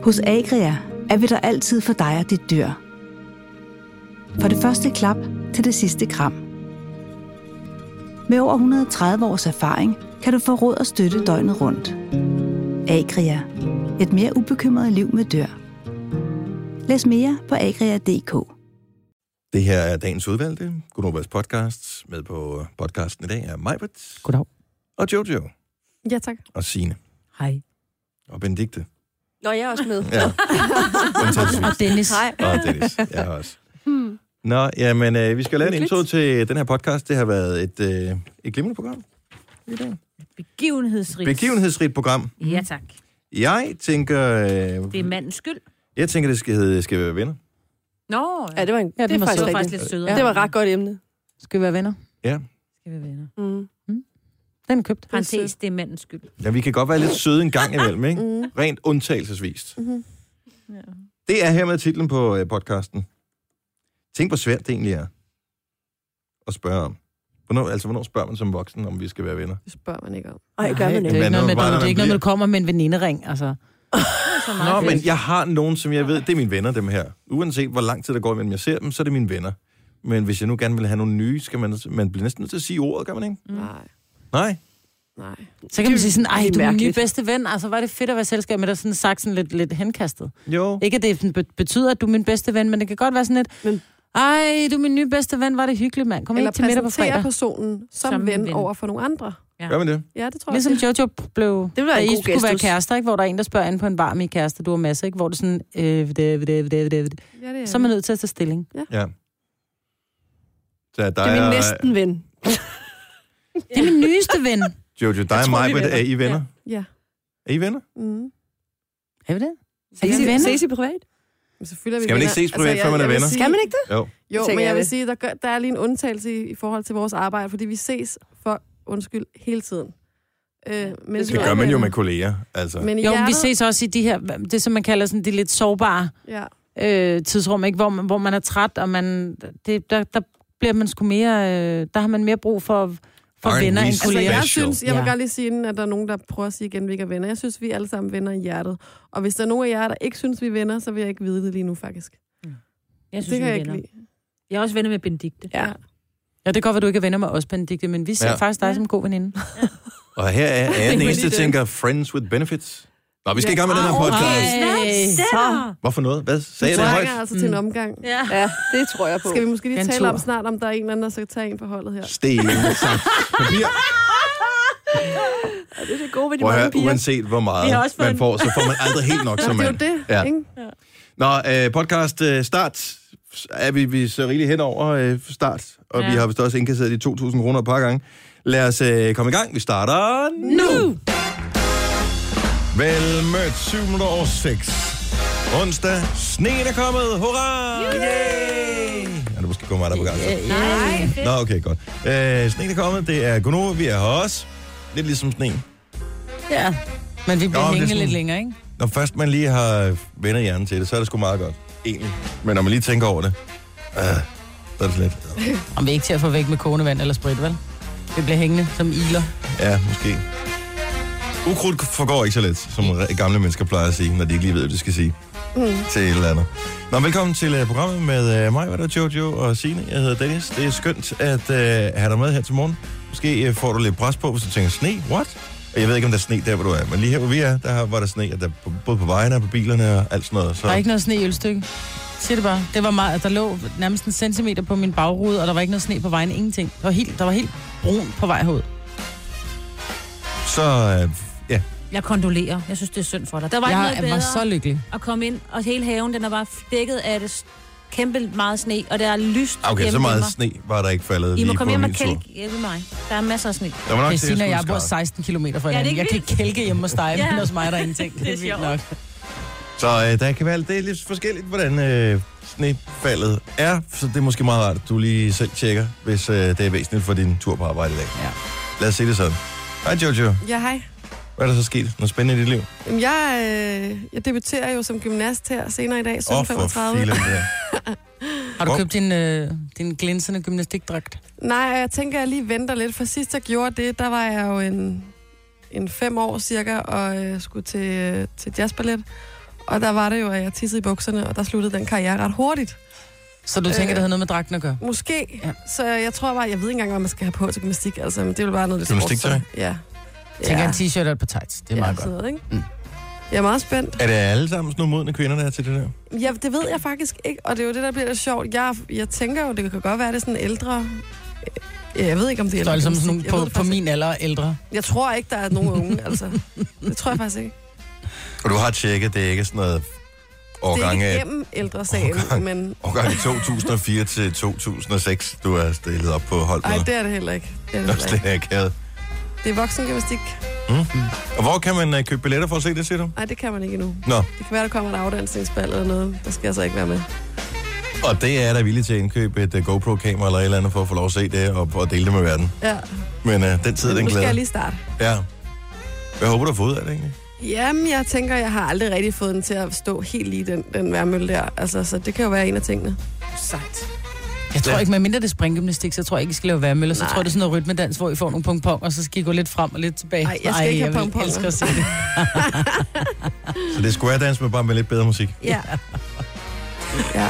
Hos Agria er vi der altid for dig og dit dyr. Fra det første klap til det sidste kram. Med over 130 års erfaring kan du få råd og støtte døgnet rundt. Agria. Et mere ubekymret liv med dyr. Læs mere på agria.dk. Det her er dagens udvalgte. Gunovas podcast. Med på podcasten i dag er Majbert. Goddag. Og Jojo. Ja, tak. Og Signe. Hej. Og Benedikte. Nå, jeg er også med. Ja. Og Dennis. Hej. Og Dennis. Jeg er også. Nå, jamen, vi skal lave en intro til den her podcast. Det har været et glimrende program i dag. Begivenhedsrigt Program. Ja, tak. Jeg tænker... Det er mandens skyld. Jeg tænker, det skal være venner. Nå, Ja, det var en, Ja, det er den var faktisk lidt rigtigt. sødere. Det var et ret godt emne. Skal vi være venner? Ja. Skal vi være venner. Den er købt. Parentes, det er mandens skyld. Ja, vi kan godt være lidt søde en gang imellem, ikke? Rent undtagelsesvist. Ja. Det er hermed titlen på podcasten. Tænk, hvor svært det egentlig er at spørge om. Hvornår spørger man som voksen, om vi skal være venner? Det spørger man ikke om. Nej, gør man Det ikke. er ikke noget med, Bare når det er ikke man noget med, du kommer med en venindering, altså. Nå, men jeg har nogen, som jeg ved, det er mine venner, dem her. Uanset hvor lang tid der går, imellem jeg ser dem, så er det mine venner. Men hvis jeg nu gerne vil have nogle nye, skal man bliver næsten nødt til at sige ordet, kan man ikke? Nej? Nej. Så kan man sige sådan, ej, Det du er er min nye mærkeligt. bedste ven. Altså, var det fedt at være selskab med dig, sådan sagt sådan lidt henkastet. Jo. Ikke at det betyder, at du er min bedste ven, men det kan godt være sådan lidt, ej, du er min nye bedste ven, var det hyggeligt, mand. Kom Eller ind til middag på præsentere fredag. personen som ven over for nogle andre. Ja. Gør man det? Ja, det tror Ligesom jeg. Jojo blev, Det var da en I god skulle være gestus. kærester, ikke? Hvor der er en, der spørger ind på en bar med kæreste, du har masser, ikke? Hvor det sådan, Ja, det er så er man nødt til at tage stilling. Ja. Så Det er min næsten ven. Det er min nyeste ven. Jojo, dig og tror, vi er mig, venner. er I venner? Ja. Er I venner? Er vi det? Er vi venner? Ses I privat? Men selvfølgelig er vi Skal man ikke venner. ses privat, før man er jeg vil venner? sige- Skal man ikke det? Jo. Jo, Tænker men jeg jeg vil det. sige, der er lige en undtagelse i forhold til vores arbejde, fordi vi ses for undskyld hele tiden. Men Det gør man jo med kolleger, altså. Men i Jo, men vi hjertet, ses også i de her, det som man kalder sådan de lidt sårbare ja. tidsrum, ikke? Hvor man er træt, og der bliver man sgu mere, der har man mere brug for Aren't venner we end kolleger. Jeg special? synes, jeg vil Ja. godt lige sige, inden, at der er nogen, der prøver at sige igen, at vi ikke er venner. Jeg synes, vi er alle sammen venner i hjertet. Og hvis der er nogen af jer, der ikke synes, vi er venner, så vil jeg ikke vide det lige nu, faktisk. Jeg Det synes, kan vi jeg er ikke venner. lide. Jeg er også venner med Benedikte. Ja. Ja, det kan godt være, du ikke er venner med os, Benedikte, men vi ser Ja. faktisk dig som god veninde. Og her er jeg den eneste, der tænker friends with benefits. Nå, vi skal i gang med den her podcast. Så. Hvorfor noget? Hvad sagde Du jeg det trænger højt? altså til en omgang. Ja. det tror jeg på. Skal vi måske lige Den tale tur. om snart, om der er en eller anden, der skal tage en på holdet her? Sten, saks, papir. Ja, det er det gode ved de Prøv at mange høre, piger. uanset hvor Vi har meget også fået man en- får, så får man aldrig helt nok som Det er mand. jo det, Ja. ikke? Nå, podcast start er vi så rigeligt hen over start, og Ja. vi har vist også indkasseret de 2.000 kroner et par gange. Lad os komme i gang. Vi starter nu! Vel mødt 7:06. Onsdag. Sneen er kommet. Hurra! Yay! Ja, det måske kommer mig der på gang. Så. Nej. Nå, okay, godt. Sneen er kommet. Det er Gunova. Vi er her også. Lidt ligesom sneen. Ja, men vi bliver Nå, det er hængende sådan- lidt længere, ikke? Når først man lige har venner i hjernen til det, så er det sgu meget godt. Egentlig. Men når man lige tænker over det, så er det slet. Om vi er ikke til at få væk med kogende vand eller sprit, vel? Vi bliver hængende som iler. Ja, måske. Ukrudt forgår ikke så let, som gamle mennesker plejer at sige, når de ikke lige ved, hvad de skal sige til et eller andet. Nå, velkommen til programmet med mig, hvad der er Jojo og Signe. Jeg hedder Dennis. Det er skønt at have dig med her til morgen. Måske får du lidt pres på, hvis du tænker, sne, what? Og jeg ved ikke, om der er sne der, hvor du er, men lige her, hvor vi er, der var der sne, og der, både på vejene og på bilerne og alt sådan noget. Så. Der er ikke noget sne i Ølstykke. Sig det bare. Det var meget, der lå nærmest en centimeter på min bagrude, og der var ikke noget sne på vejen. Ingenting. Der var helt brun på vej herud. Så, ja. Jeg kondolerer. Jeg synes, det er synd for dig. Der var ikke noget Jeg bedre var så lykkelig. at komme ind, og hele haven, den er bare dækket af det kæmpe meget sne, og der er lyst Okay, så hjemme ved meget mig. sne var der ikke faldet I lige må på komme hjem og min tur. kælke hjemme med mig. Der er masser af sne. Der var nok til, Christina og jeg skulle bor skralde. 16 kilometer fra Ja, det er hinanden. Jeg ikke kan ikke kælke hjemme hos dig, Ja. men hos mig der er ingenting. Det er Det er vildt sjovt. nok. Så der kan være det er lidt forskelligt, hvordan snefaldet er. Så det er måske meget rart, at du lige selv tjekker, hvis det er væsentligt for din tur på arbejde i dag. Ja. Lad os se det sådan. Hej Jojo. Ja, hej. Hvad er der så sket? Noget spændende i dit liv? Jamen, jeg debuterer jo som gymnast her senere i dag, 17.35. For filen der. Har du Hvor- købt din glinsende gymnastikdragt? Nej, jeg tænker, at jeg lige venter lidt, for sidst jeg gjorde det, der var jeg jo en 5 år cirka, og skulle til jazzballet. Og der var det jo, at jeg tissede i bukserne, og der sluttede den karriere ret hurtigt. Så du tænker, det havde noget med dragten at gøre? Måske. Ja. Så jeg tror bare, jeg ved ikke engang, hvad man skal have på til gymnastik. Altså, men det er jo bare noget lidt Gymnastiktøj? Ja. Tænker en t-shirt og et par tights. Det er meget godt. Noget, ikke? Jeg er meget spændt. Er det alle sammen sådan nogle modne kvinder, der er til det der? Ja, det ved jeg faktisk ikke, og det er jo det, der bliver lidt sjovt. Jeg tænker jo, det kan godt være, det er sådan ældre... Jeg ved ikke, om det er ældre. Så er det sådan nogle på min alder ældre. Jeg tror ikke, der er nogen unge, altså. Det tror jeg faktisk ikke. Og du har tjekket, det er ikke sådan noget årgang Det er af... ikke gennem ældresagen, men... Årgang 2004 til 2006, du er stillet op på hold med. Nej, det er det heller ikke. Det er, Nå, det er akavet. det er voksengymnastik. Og hvor kan man købe billetter for at se det, siger du? Nej, det kan man ikke endnu. Nå, Det kan være, der kommer et afdansningsbal eller noget. Der skal jeg så ikke være med. og det er der villig til at indkøbe et GoPro-kamera eller et eller andet for at få lov at se det og dele det med verden. Ja, Men den tid, men den nu skal glæder. jeg lige starte. Ja. Hvad håber du at få ud af det egentlig? Jamen, jeg tænker, jeg har aldrig rigtig fået den til at stå helt lige den værmølle der. Altså, så det kan jo være en af tingene. Sejt. Jeg tror ikke, medmindre det er springgymnastik, så tror jeg ikke, I skal lave værmøller. Så tror jeg, det er sådan noget rytmedans, hvor I får nogle pong-pong, og så skal I gå lidt frem og lidt tilbage. Nej, jeg skal ikke have pong-ponger. Jeg elsker at se det. Så det er square dance, men bare med lidt bedre musik. Ja. Ja.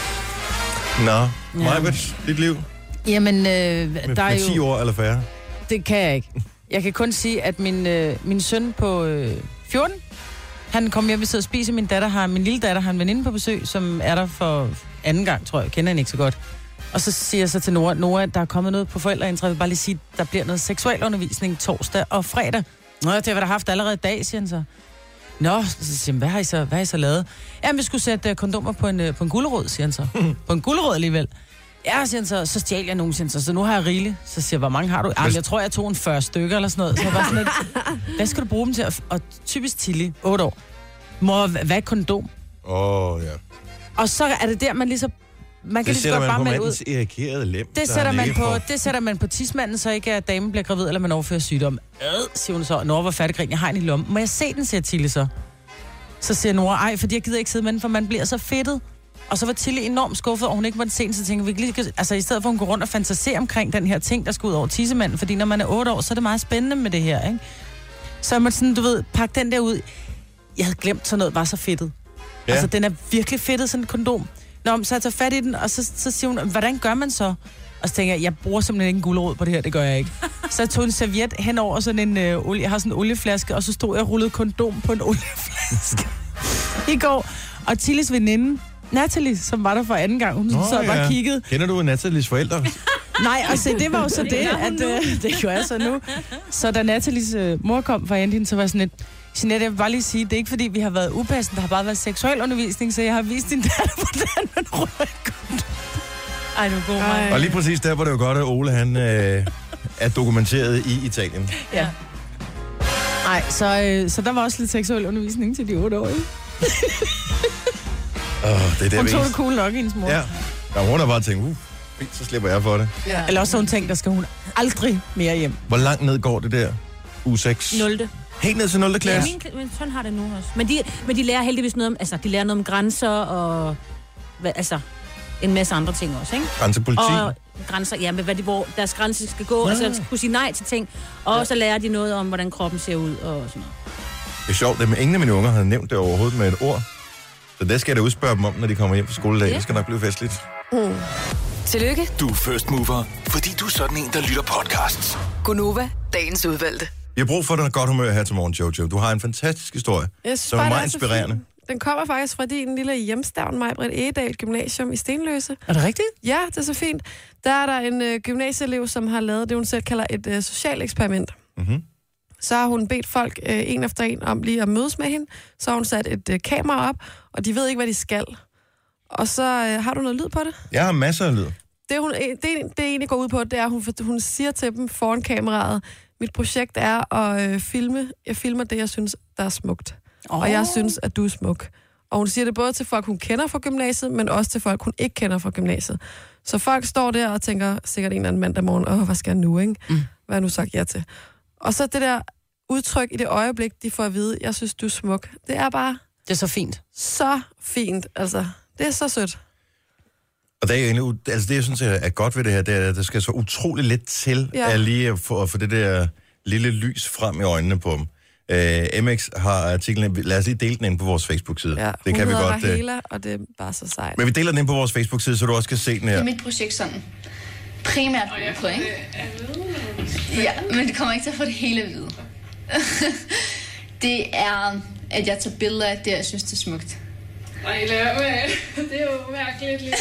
Nå, Majbert, dit liv Jamen, med, der er med 10 jo... år eller færre. Det kan jeg ikke. Jeg kan kun sige, at min søn på 14, han kom hjem, vi sidder og spiser. Min lille datter har en veninde på besøg, som er der for anden gang, tror jeg. Kender hende ikke så godt. Og så siger jeg så til Nora, der er kommet noget på forældreintra. Jeg vil bare lige sige, der bliver noget seksualundervisning torsdag og fredag. Nå, det har vi da haft allerede i dag, siger han så. Nå, så siger han, hvad har I så lavet? Jamen, vi skulle sætte kondomer på en gulerod, siger han så. På en gulerod alligevel. Ja, siger han så stjal jeg nogen, siger han så nu har jeg rigeligt. Så siger jeg, hvor mange har du? Jamen, jeg tror, jeg tog en 40 stykker eller sådan noget. Så jeg bare sådan lidt, hvad skal du bruge dem til? Og typisk Tilly, 8 år. Mor, hvad er kondom? Ja. Og så er det der, man lige så... Man kan Det lige så sætter godt man bare på melde ud. mandens erikerede lem. Det sætter man på tidsmanden, så ikke at damen bliver gravid, eller man overfører sygdom. Siger hun så. Nora var færdiggrin, jeg har en i lommen. Må jeg se den, siger Tilly så. Så siger Nora, ej, fordi jeg gider ikke sidde med den, for man bliver så fedtet. Og så var Tilly enormt skuffet, og hun ikke måtte se den, så tænker vi lige, altså i stedet for at hun går rundt og fantaserer omkring den her ting, der skal ud over tissemanden, fordi når man er 8 år, så er det meget spændende med det her, ikke? Så jeg måtte sådan, du ved, pakke den der ud. Jeg havde glemt, sådan noget var så fedtet. Ja. Altså, den er virkelig fedtet, sådan en kondom. Nå, så jeg tager fat i den, og så siger hun, hvordan gør man så? Og så tænker jeg bruger simpelthen ikke en gulerod på det her, det gør jeg ikke. Så jeg tog en serviet hen over sådan en olie, jeg har sådan en olieflaske, og så stod jeg og rullede kondom på en olieflaske i går. Og Tillys veninde, Natalie, som var der for anden gang, hun sad bare og kiggede. Kender du Natalies forældre? Nej, og se, det var jo så det, at det gør jeg så nu. Så da Natalies mor kom fra hende, så var sådan lidt, Jeanette, jeg vil bare lige sige, det er ikke fordi, vi har været upassende, der har bare været seksualundervisning, så jeg har vist din datter, hvordan man ruller et kondom. Ej, du er god, mig. Og lige præcis der var det jo godt, at Ole han er dokumenteret i Italien. Ja. Nej, så der var også lidt seksuel undervisning til de 8 år, ikke? Det er der, hun tog det cool nok, hendes mor. Ja. Ja, hun har bare tænkt, fint, så slipper jeg for det. Ja. Eller også hun tænkte, der skal hun aldrig mere hjem. Hvor langt ned går det der? Uge 6? 0. Helt ned til 0. klasse? Ja, min søn har det nu også. Men de lærer heldigvis noget om, altså, de lærer noget om grænser og, en masse andre ting også, ikke? Grænsepoliti? Og grænser, ja, med hvor deres grænse skal gå, altså skal kunne sige nej til ting. Og så lærer de noget om, hvordan kroppen ser ud og sådan noget. Det er sjovt, at ingen af mine unger har nævnt det overhovedet med et ord. Så det skal jeg da udspørge dem om, når de kommer hjem fra skoledag. Det skal nok blive festligt. Tillykke, Du er first mover, fordi du er sådan en, der lytter podcasts. Gunova, dagens udvalgte. Vi har brug for dig godt humør her til morgen, Jojo. Du har en fantastisk historie, som er meget inspirerende. Den kommer faktisk fra din lille hjemstavn, Majbrit Egedal Gymnasium i Stenløse. Er det rigtigt? Ja, det er så fint. Der er der en gymnasieelev, som har lavet det, hun selv kalder et socialt eksperiment. Mm-hmm. Så har hun bedt folk en efter en om lige at mødes med hende. Så har hun sat et kamera op, og de ved ikke, hvad de skal. Og så har du noget lyd på det? Jeg har masser af lyd. Det egentlig går ud på, det er, at hun siger til dem foran kameraet, mit projekt er at filme. Jeg filmer det, jeg synes, der er smukt. Og jeg synes, at du er smuk. Og hun siger det både til folk, hun kender fra gymnasiet, men også til folk, hun ikke kender fra gymnasiet. Så folk står der og tænker sikkert en eller anden mandag morgen, hvad skal jeg nu, ikke? Hvad har jeg nu sagt ja til? Og så det der udtryk i det øjeblik, de får at vide, jeg synes, du er smuk. Det er bare... Det er så fint. Så fint, altså. Det er så sødt. Og det er egentlig, altså det, jeg synes er godt ved det her, det er, at der skal så utroligt lidt til, at lige at få det der lille lys frem i øjnene på dem. MX har artiklen. Lad os lige dele den ind på vores Facebook-side. Ja, det kan vi godt. Rahela, og det er bare så sejt. Men vi deler den ind på vores Facebook-side, så du også kan se den her. Det er mit projekt sådan. Primært på, ikke? Ja, men det kommer ikke til at få det hele at vide. Det er, at jeg tager billeder af det, jeg synes, det er smukt. Ej, lad med. Det er jo mærkeligt lige.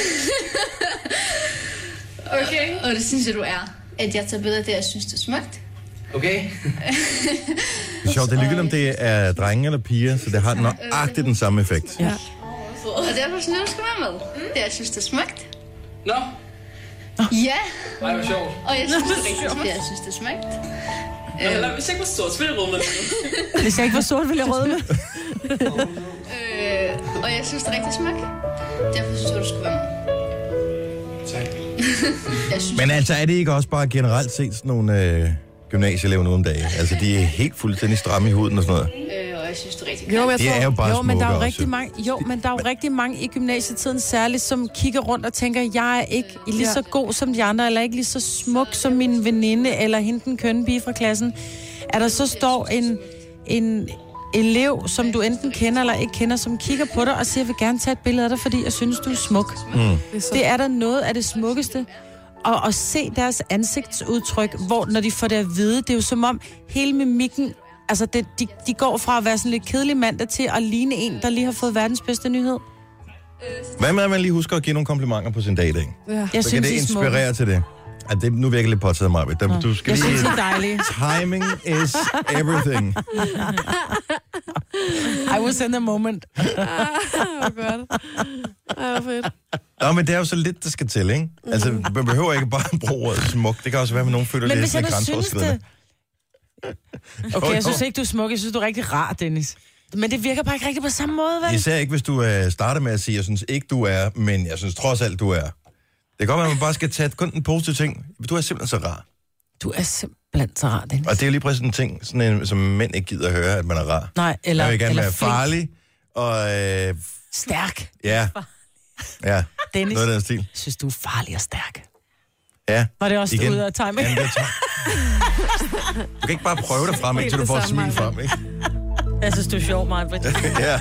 Okay. Og det synes jeg, du er. At jeg tager billeder af det, jeg synes, det er smukt. Okay. Det er sjovt, det er ligegyldigt, om det er drenge eller piger, så det har nøjagtigt den samme effekt. Ja. Og derfor synes jeg, du skal være med. Det, jeg synes, det er smukt. Nå. Ja. Ej, hvor sjovt. Og jeg synes, det er rigtig smukt. Det, jeg synes, det er smukt. Hvis jeg ikke var sort, så ville jeg røde med. Hvis jeg ikke var sort, ville jeg røde med. Og jeg synes, det er rigtig smukt. Derfor synes jeg, du skal være med. Tak. Men altså, er det ikke også bare generelt set sådan nogle gymnasieelever nu om dagen? Altså, de er helt fuldstændig stramme i huden og sådan noget. Og jeg synes, det er rigtig Jo, det er jo bare men der er jo smukke rigtig også. mange, men der er jo rigtig mange i gymnasietiden særligt, som kigger rundt og tænker, jeg er ikke lige så god som de andre, eller ikke lige så smuk som min veninde, eller hende den kønne pige fra klassen. At der så står en elev, som du enten kender eller ikke kender, som kigger på dig og siger, jeg vil gerne tage et billede af dig, fordi jeg synes, du er smuk. Det er da noget af det smukkeste. Og at se deres ansigtsudtryk, hvor når de får det at vide, det er jo som om hele mimikken, altså de går fra at være sådan lidt kedelig mandag til at ligne en, der lige har fået verdens bedste nyhed. Hvad med, at man lige husker at give nogle komplimenter på sin dag i dag? Ja. Jeg Så kan synes, det I er smukke. inspirere til det. At det nu virker lidt påtaget mig. Du skal Jeg lige... synes, I er dejlige. Timing is everything. I was in the moment. Hvor godt. Ej, hvor fedt. Nå, men det er jo så lidt, der skal til, ikke? Altså, man behøver ikke bare bruge ordet smuk. Det kan også være, at nogen føler Men lidt hvis jeg sådan nu synes grænseoverskridende. det... Okay, jeg synes ikke, du er smuk. Jeg synes, du er rigtig rar, Dennis. Men det virker bare ikke rigtig på samme måde, vel? Især ikke, hvis du starter med at sige, jeg synes ikke, du er, men jeg synes trods alt, du er. Det kan godt være, at man bare skal tage kun den positive ting. Du er simpelthen så rar. Du er simpelthen så rar, Dennis. Og det er jo lige præcis en ting, sådan en, som mænd ikke gider at høre, at man er rar. Nej, eller Man vil gerne eller være flink. farlig, og Stærk. ja, Dennis, noget af den stil. jeg synes, du er farlig og stærk. Ja, Var det også igen. ude af timing? Ja, det er du kan ikke bare prøve dig frem, indtil du får et smil frem, ikke? Jeg synes, du er sjov, Maja. Ja.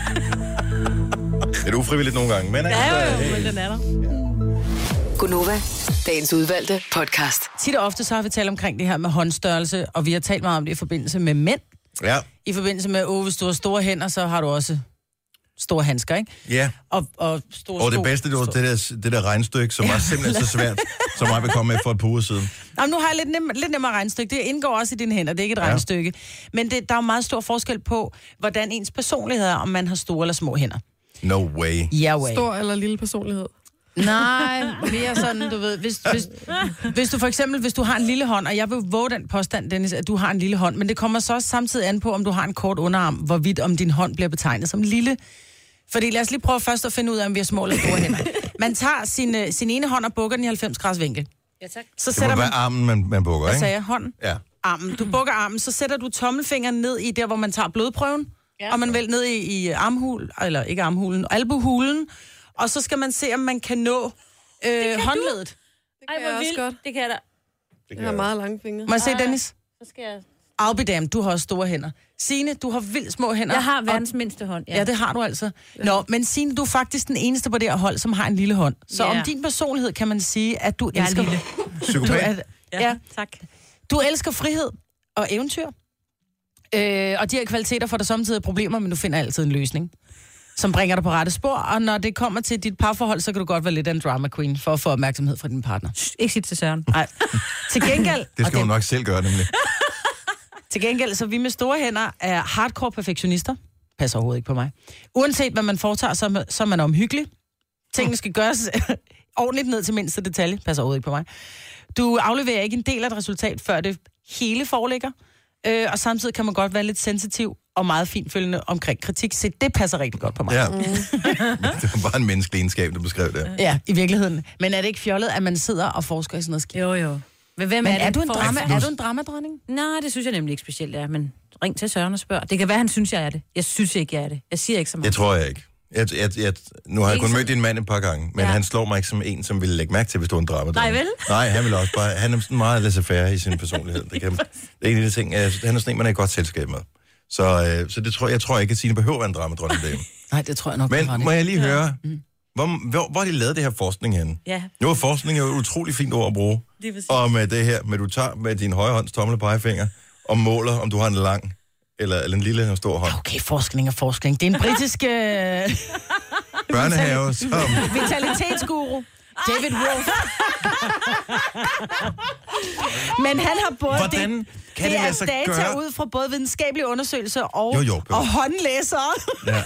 Det er ufrivilligt nogle gange, men... Ja, jo, men den er der. Gunova, dagens udvalgte podcast. Tit og ofte så har vi talt omkring det her med håndstørrelse, og vi har talt meget om det i forbindelse med mænd. Ja, I forbindelse med, hvis du har store hænder, så har du også store handsker, ikke? ja. Og store Og det sko. bedste, det var det der regnstykke, som var simpelthen så svært, som jeg vil komme med for et par uger siden. Jamen, nu har jeg lidt nemmere regnestykke. Det indgår også i dine hænder, det er ikke et regnestykke. Men der er jo meget stor forskel på, hvordan ens personlighed er, om man har store eller små hænder. No way. Yeah, way. Stor eller lille personlighed. Nej, mere sådan, du ved, hvis du for eksempel, hvis du har en lille hånd, og jeg vil våge den påstand, Dennis, at du har en lille hånd, men det kommer så også samtidig an på, om du har en kort underarm, hvorvidt om din hånd bliver betegnet som lille. Fordi lad os lige prøve først at finde ud af, om vi har små eller store hænder. Man tager sin ene hånd og bukker den i 90 graders vinkel. Ja, tak. Så Det må sætter være man, armen, man bukker, hvad ikke? sagde jeg, hånden? Ja. Armen. Du bukker armen, så sætter du tommelfingeren ned i der, hvor man tager blodprøven, og man vel ned i armhul, eller ikke armhulen, albuhulen, og så skal man se, om man kan nå håndledet. Det Ej, kan hvor jeg også vildt. godt. Det kan jeg da. Jeg har meget lange fingre. Må jeg se, Dennis? Så skal jeg... I'll be damned, du har også store hænder. Signe, du har vildt små hænder. Jeg har verdens mindste hånd, Ja, det har du altså. Nå, men Signe, du er faktisk den eneste på det her hold, som har en lille hånd. Så Ja. om din personlighed kan man sige, at du Jeg er elsker... lille. Du Psykopat. ja, tak. du elsker frihed og eventyr. Og de her kvaliteter får der samtidig problemer, men du finder altid en løsning, som bringer dig på rette spor. Og når det kommer til dit parforhold, så kan du godt være lidt af en drama queen for at få opmærksomhed fra din partner. Ikke sige til Søren. Nej. Til gengæld... Det skal hun nok selv gøre, nemlig. Til gengæld, så vi med store hænder er hardcore perfektionister. Passer overhovedet ikke på mig. Uanset hvad man foretager, så er man omhyggelig. Tingene skal gøres ordentligt ned til mindste detalje. Passer overhovedet ikke på mig. Du afleverer ikke en del af et resultat, før det hele foreligger. Og samtidig kan man godt være lidt sensitiv og meget finfølgende omkring kritik. Så det passer rigtig godt på mig. Ja. Det var bare en menneskelig egenskab, du beskrev der. Ja, i virkeligheden. Men er det ikke fjollet, at man sidder og forsker i sådan noget skidt? Jo. Men hvem Men er det? er du en for- drama? Er du en dramadronning? Nej, det synes jeg nemlig ikke specielt, jeg er. Men ring til Søren og spørg. Det kan være, han synes, jeg er det. Jeg synes ikke, jeg er det. Jeg siger ikke så meget. Det tror jeg ikke. Nu har jeg kun Ikke mødt din mand et par gange, men Ja. han slår mig ikke som en, som ville lægge mærke til, hvis du er en drama. Nej, vel? Nej, han vil også bare... Han er sådan meget laissez-faire i sin personlighed. Det er en af de ting, han er sådan en, man er i godt selskab med. Så det jeg tror ikke, at Signe behøver at være en dramadronning. Nej, det tror jeg nok. Men må jeg lige høre, hvor har de lavet det her forskning henne? Ja. Nu er forskning jo et utroligt fint ord at bruge. Og med det her, med du tager med din højre hånds tommel og pegefinger, og måler, om du har en lang eller en lille eller en stor hånd. Okay, forskning er forskning. Det er en britisk børnehave, som... vitalitetsguru. David Wolf. Men han har både... Hvordan kan det lade sig data gøre? ud fra både videnskabelige undersøgelser og, jo, og håndlæsere. Ja.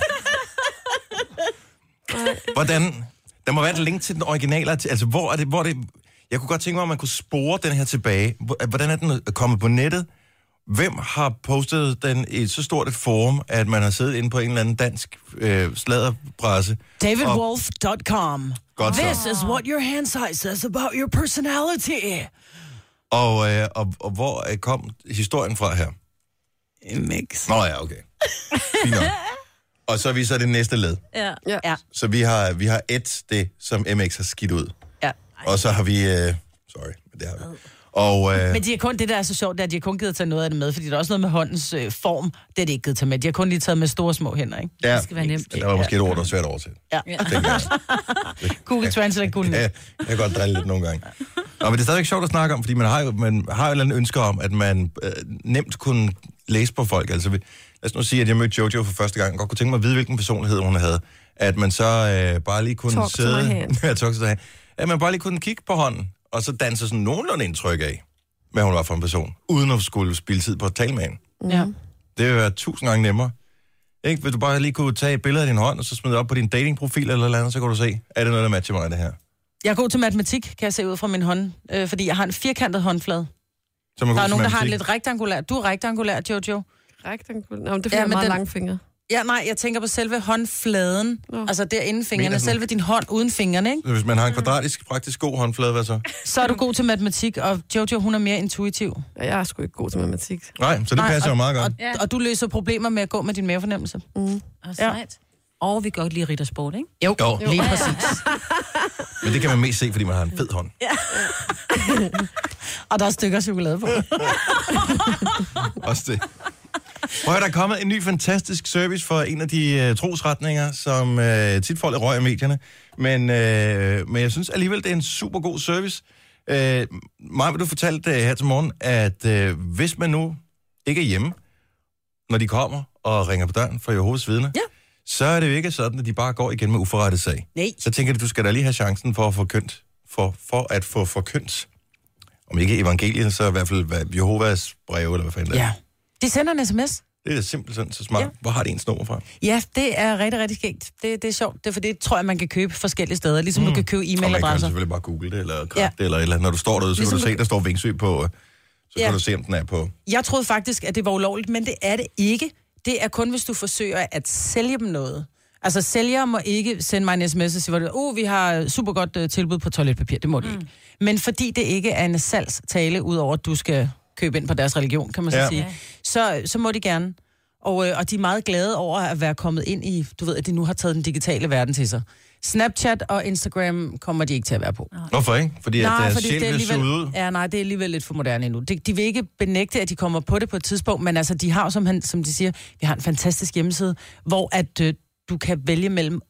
Hvordan... Der må være et link til den originale... Altså, hvor er det... Jeg kunne godt tænke mig, at man kunne spore den her tilbage. Hvordan er den kommet på nettet? Hvem har postet den i så stort et forum, at man har siddet inde på en eller anden dansk sladderpresse? DavidWolf.com. This is what your hand size says about your personality. Og hvor kom historien fra her? MX. Nå ja, okay. Fint nok. Og så er vi så det næste led. Ja. Så vi har det, som MX har skidt ud. Ja. Og så har vi... sorry, men det har vi. Og, men de har kun, det der er så sjovt, det er, at de har kun givet at tage noget af det med, fordi der er også noget med håndens form, det er de ikke givet at tage med. De har kun lige taget med store små hænder, ikke? Ja, det skal være nemt. Der var måske et ord, der var svært over til. Ja. Google Translate kunne jeg kan godt drille lidt nogle gange. Nå, men det er stadigvæk sjovt at snakke om, fordi man har jo et eller andet ønske om, at man nemt kunne læse på folk. Altså, lad os nu sige, at jeg mødte Jojo for første gang, og godt kunne tænke mig at vide, hvilken personlighed hun havde. At man så bare lige kunne sidde... At man bare lige kunne kigge på hånden, og så danse sådan nogenlunde indtryk af, hvad hun var for en person, uden at skulle spille tid på at tale med hende. Ja. Det vil være 1000 gange nemmere. Ikke? Vil du bare lige kunne tage et billede af din hånd, og så smide det op på din datingprofil eller andet, så kan du se, er det noget, der matcher mig, det her? Jeg er god til matematik, kan jeg se ud fra min hånd, fordi jeg har en firkantet håndflade. Så der er nogen, der har en lidt rektangulær. Du er rektangulær, Jojo. Rektangulær? Nå, det er meget lange fingre. Ja, nej, jeg tænker på selve håndfladen. Altså derinde fingrene. Selve din hånd uden fingrene, ikke? Hvis man har en kvadratisk, praktisk god håndflade, hvad så? Så er du god til matematik, og Jojo, hun er mere intuitiv. Ja, jeg er sgu ikke god til matematik. Nej, så det passer jo meget godt. Og du løser problemer med at gå med din mavefornemmelse. Sejt. Og vi kan godt lide riddersport, ikke? Jo. Lige præcis. Men det kan man mest se, fordi man har en fed hånd. Ja. Og der er stykker chokolade på. Også det. Prøv at der er kommet en ny fantastisk service for en af de trosretninger, som tit får lidt røg i medierne. Men jeg synes alligevel, det er en super god service. Maja, vil du fortalte her til morgen, at hvis man nu ikke er hjemme, når de kommer og ringer på døren for Jehovas vidner, så er det jo ikke sådan, at de bare går igen med uforrettet sag. Nej. Så tænker jeg, at du skal da lige have chancen for at få kønt, for at få forkyndt. Om ikke evangeliet, så i hvert fald Jehovas breve, eller hvad fanden det er. Ja. De sender en sms. Det er simpelthen så smart. Ja. Hvor har de ens nummer fra? Ja, det er rigtig, rigtig skægt. Det er sjovt. Det er for det tror jeg, man kan købe forskellige steder. Ligesom du kan købe e-mailadresser. Og man kan selvfølgelig bare google det, eller det, eller et eller andet. Når du står derude, så ligesom kan du se, der står Vingsø på. Så kan du se, om den er på. Jeg troede faktisk, at det var ulovligt, men det er det ikke. Det er kun, hvis du forsøger at sælge dem noget. Altså, sælgere må ikke sende mig en sms og sige, vi har super godt tilbud på toiletpapir. Det må de ikke. Men fordi det ikke er en salgstale, udover at du skal købe ind på deres religion, kan man så sige, så må de gerne. Og de er meget glade over at være kommet ind i, du ved, at de nu har taget den digitale verden til sig. Snapchat og Instagram kommer de ikke til at være på. Hvorfor ikke? Fordi nej, at fordi sjæl vil suge ud? Ja, nej, det er alligevel lidt for moderne endnu. De vil ikke benægte, at de kommer på det på et tidspunkt, men altså, de har jo, som de siger, vi har en fantastisk hjemmeside, hvor at du kan vælge mellem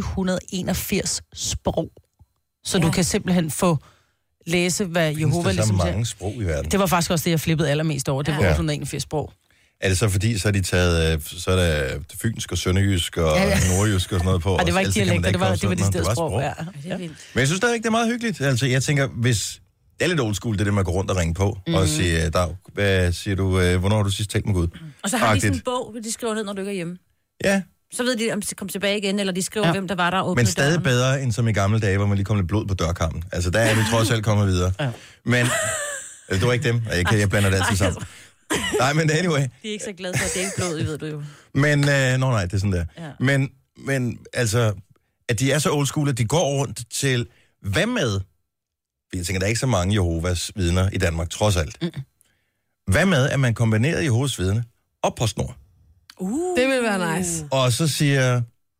881 sprog. Så du kan simpelthen få læse, hvad Jehova ligesom siger. Der er så mange sprog i verden. Det var faktisk også det, jeg flippede allermest over. Det var 881 sprog. Er det så fordi, så er de taget, så er der fynsk og sønderjysk og nordjysk og sådan noget på? Og det var ikke dialekter, det var de steder sprog. Ja. Men jeg synes stadig, det er meget hyggeligt. Altså, jeg tænker, hvis det er lidt old school, det er det, man går rundt og ringe på, og sige, Dag, hvad siger du, hvornår har du sidst talt med Gud? Og så har de sådan en bog, hvor de skriver ned, når du ikke er hjemme. Ja. Så ved de, om de kommer tilbage igen, eller de skriver, hvem der var der og åbnede. Men stadig bedre, end som i gamle dage, hvor man lige kom lidt blod på dørkammen. Altså, der er vi trods alt kommet videre. Ja. Men, det var ikke dem, jeg blander det altid sammen. Nej, men anyway. De er ikke så glade for, at det ikke er blod, ved du jo. Men, nej, det er sådan der. Ja. Men, altså, at de er så old school, at de går rundt til, hvad med? Jeg tænker, der er ikke så mange Jehovas vidner i Danmark, trods alt. Hvad med, at man kombinerer Jehovas vidne og PostNord? Det vil være nice. Og så siger,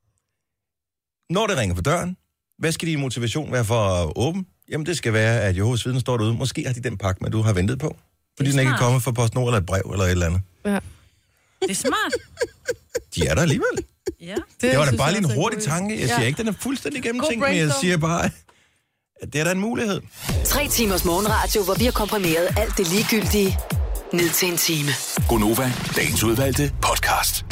når det ringer på døren, hvad skal din motivation være for at åbne? Jamen, det skal være, at Jehovas vidne står derude. Måske har de den pakke, man du har ventet på. Fordi den ikke er kommet fra PostNord eller et brev eller et eller andet. Ja. Det er smart. De er der alligevel. Ja. Det var da bare lige en hurtig tanke. Jeg siger ikke, den er fuldstændig gennemtænkt, men jeg siger bare, at det er da en mulighed. 3 timers morgenradio, hvor vi har komprimeret alt det ligegyldige ned til en time. Gonova, dagens udvalgte podcast.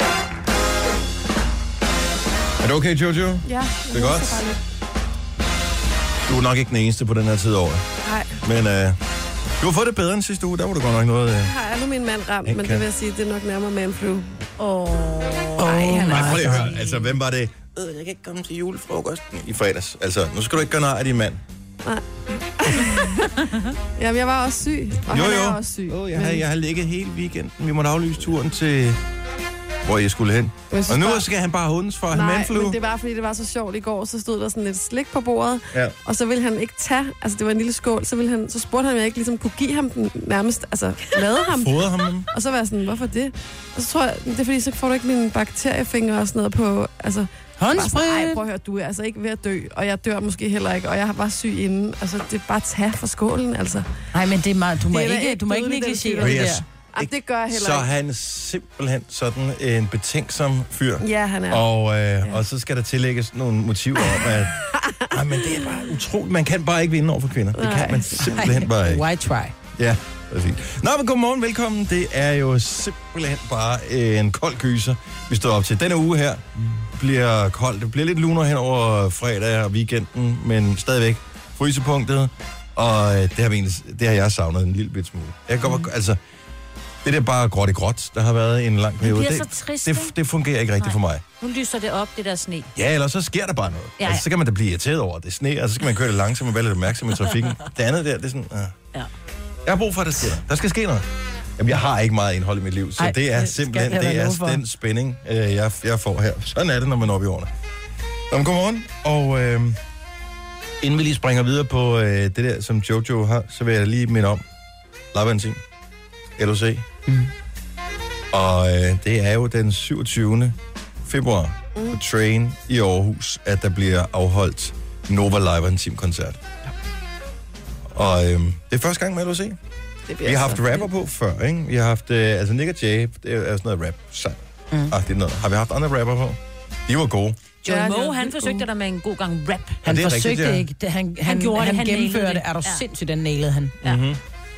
Er det okay, Jojo? Ja, det er godt. Du er nok ikke den eneste på den her tid over. Nej. Men du har fået det bedre end sidste uge. Der var du godt nok noget... Jeg har nu min mand ramt, men det vil jeg sige, det er nok nærmere manflu. Nej, prøv lige at høre. Altså, hvem var det? Jeg kan ikke komme til julefrokosten i fredags. Altså, nu skal du ikke gøre nej af din mand. Nej. Jamen, jeg var også syg. Og han er også syg. Jeg har ligget hele weekenden. Vi måtte aflyse turen til... hvor jeg skulle hen. Og nu skal han bare hundes for manflu. Nej, men det var, fordi det var så sjovt i går. Så stod der sådan lidt slik på bordet. Ja. Og så ville han ikke tage... Altså, det var en lille skål. Så spurgte han, om jeg ikke ligesom kunne give ham den nærmest... Altså, lade ham. Fodre ham. Og så var jeg sådan, hvorfor det? Og så tror jeg, det er fordi, så får du ikke mine bakteriefingre og sådan noget på... Altså, håndsprit. Nej, prøv at høre, du er altså ikke ved at dø. Og jeg dør måske heller ikke. Og jeg var syg inden. Altså, det er bare at tage for skålen, altså. Nej, men det er meget, du må ikke negligere det der. Jamen, det gør jeg heller så ikke. han er simpelthen sådan en betænksom fyr. Ja, han er. Og så skal der tillægges nogle motiver om, at men det er bare utroligt. Man kan bare ikke vinde over for kvinder. Det kan man simpelthen bare ikke. Why try? Ja, præcis. Nå, men godmorgen, velkommen. Det er jo simpelthen bare en kold gyser, vi står op til. Denne uge her bliver koldt. Det bliver lidt lunere hen over fredag og weekenden, men stadigvæk frysepunktet. Og det har jeg savnet en lille bit smule. Jeg kan godt, altså, det er bare gråt i gråt, der har været en lang periode. Det bliver så trist, det fungerer ikke rigtigt for mig. Nu lyser det op, det der sne. Ja, eller så sker der bare noget. Ja. Altså, så kan man da blive irriteret over, det sne, og så skal man køre det langsomt og være lidt opmærksom i trafikken. Det andet der, det er sådan... Ja. Jeg har brug for, at der sker. Der skal ske noget. Jamen, jeg har ikke meget indhold i mit liv, så det er simpelthen den spænding, jeg får her. Sådan er det, når man er oppe i årene. Nå, men godmorgen, og inden vi lige springer videre på det der, som Jojo har, så vil jeg lige minde om Live & Team, LOC. Og det er jo den 27. februar på Train i Aarhus, at der bliver afholdt Nova Live & Team-koncert. Og det er første gang med LOC. Vi har haft rapper på før, ikke? Vi har haft, altså Nick og Jay, det er sådan noget rap-sang. Har vi haft andre rapper på? De var gode. Joe Moe, han forsøgte der med en god gang rap. Han forsøgte ikke. Han gennemførte det. Er du sindssygt, den nailede han. Ja. Men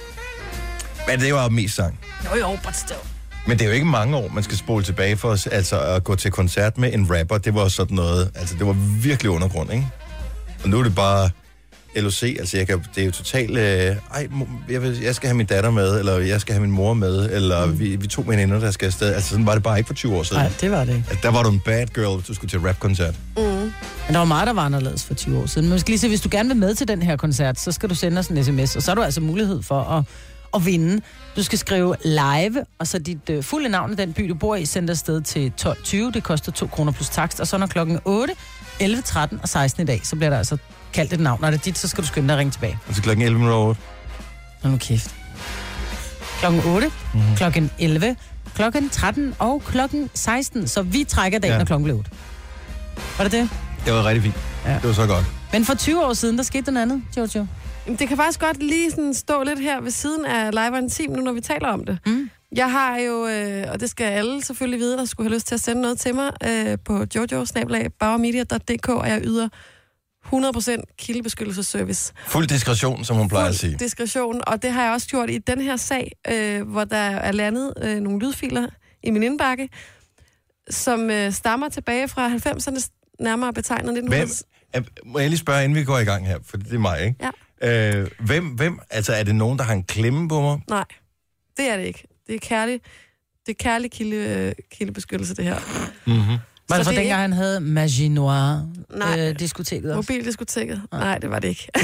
det var mest sang. Jo, but still. Men det er jo ikke mange år, man skal spole tilbage for at gå til koncert med en rapper. Det var sådan noget, altså det var virkelig undergrund, ikke? Og nu er det bare LOC, altså det er jo totalt, jeg skal have min datter med, eller jeg skal have min mor med, eller vi to veninder, der skal afsted. Altså sådan var det bare ikke for 20 år siden. Nej, det var det ikke. Altså, der var du en bad girl, hvis du skulle til rap-koncert. Men der var meget, der var anderledes for 20 år siden. Men skal lige se, hvis du gerne vil med til den her koncert, så skal du sende os en sms, og så har du altså mulighed for at vinde. Du skal skrive live, og så dit fulde navn i den by, du bor i, sender afsted til 12.20. Det koster 2 kroner plus takst, og så når klokken 8, 11, 13 og 16 i dag, så bliver der altså kaldt et navn. Når det er dit, så skal du skynde dig at ringe tilbage. Altså klokken 11.08. Hold nu kæft. Klokken 8, klokken 11, klokken 13 og klokken 16. Så vi trækker dagen, når klokken bliver 8. Var det det? Det var rigtig fint. Ja. Det var så godt. Men for 20 år siden, der skete den andet, Jojo. Det kan faktisk godt lige sådan stå lidt her ved siden af Live & Team, nu når vi taler om det. Jeg har jo, og det skal alle selvfølgelig vide, der skulle have lyst til at sende noget til mig, på jojo@bauermedia.dk, og jeg yder 100% kildebeskyttelsesservice. Fuld diskretion, som hun plejer at sige. Diskretion, og det har jeg også gjort i den her sag, hvor der er landet nogle lydfiler i min indbakke, som stammer tilbage fra 90'erne, nærmere betegnet 1900. Må jeg lige spørge, inden vi går i gang her, for det er mig, ikke? Ja. Hvem, altså er det nogen, der har en klemme på mig? Nej, det er det ikke. Det er kærlig kildebeskyttelse, det her. Var det for dengang, han havde Magie Noir-diskoteket også? Mobildiskoteket? Nej, det var det ikke.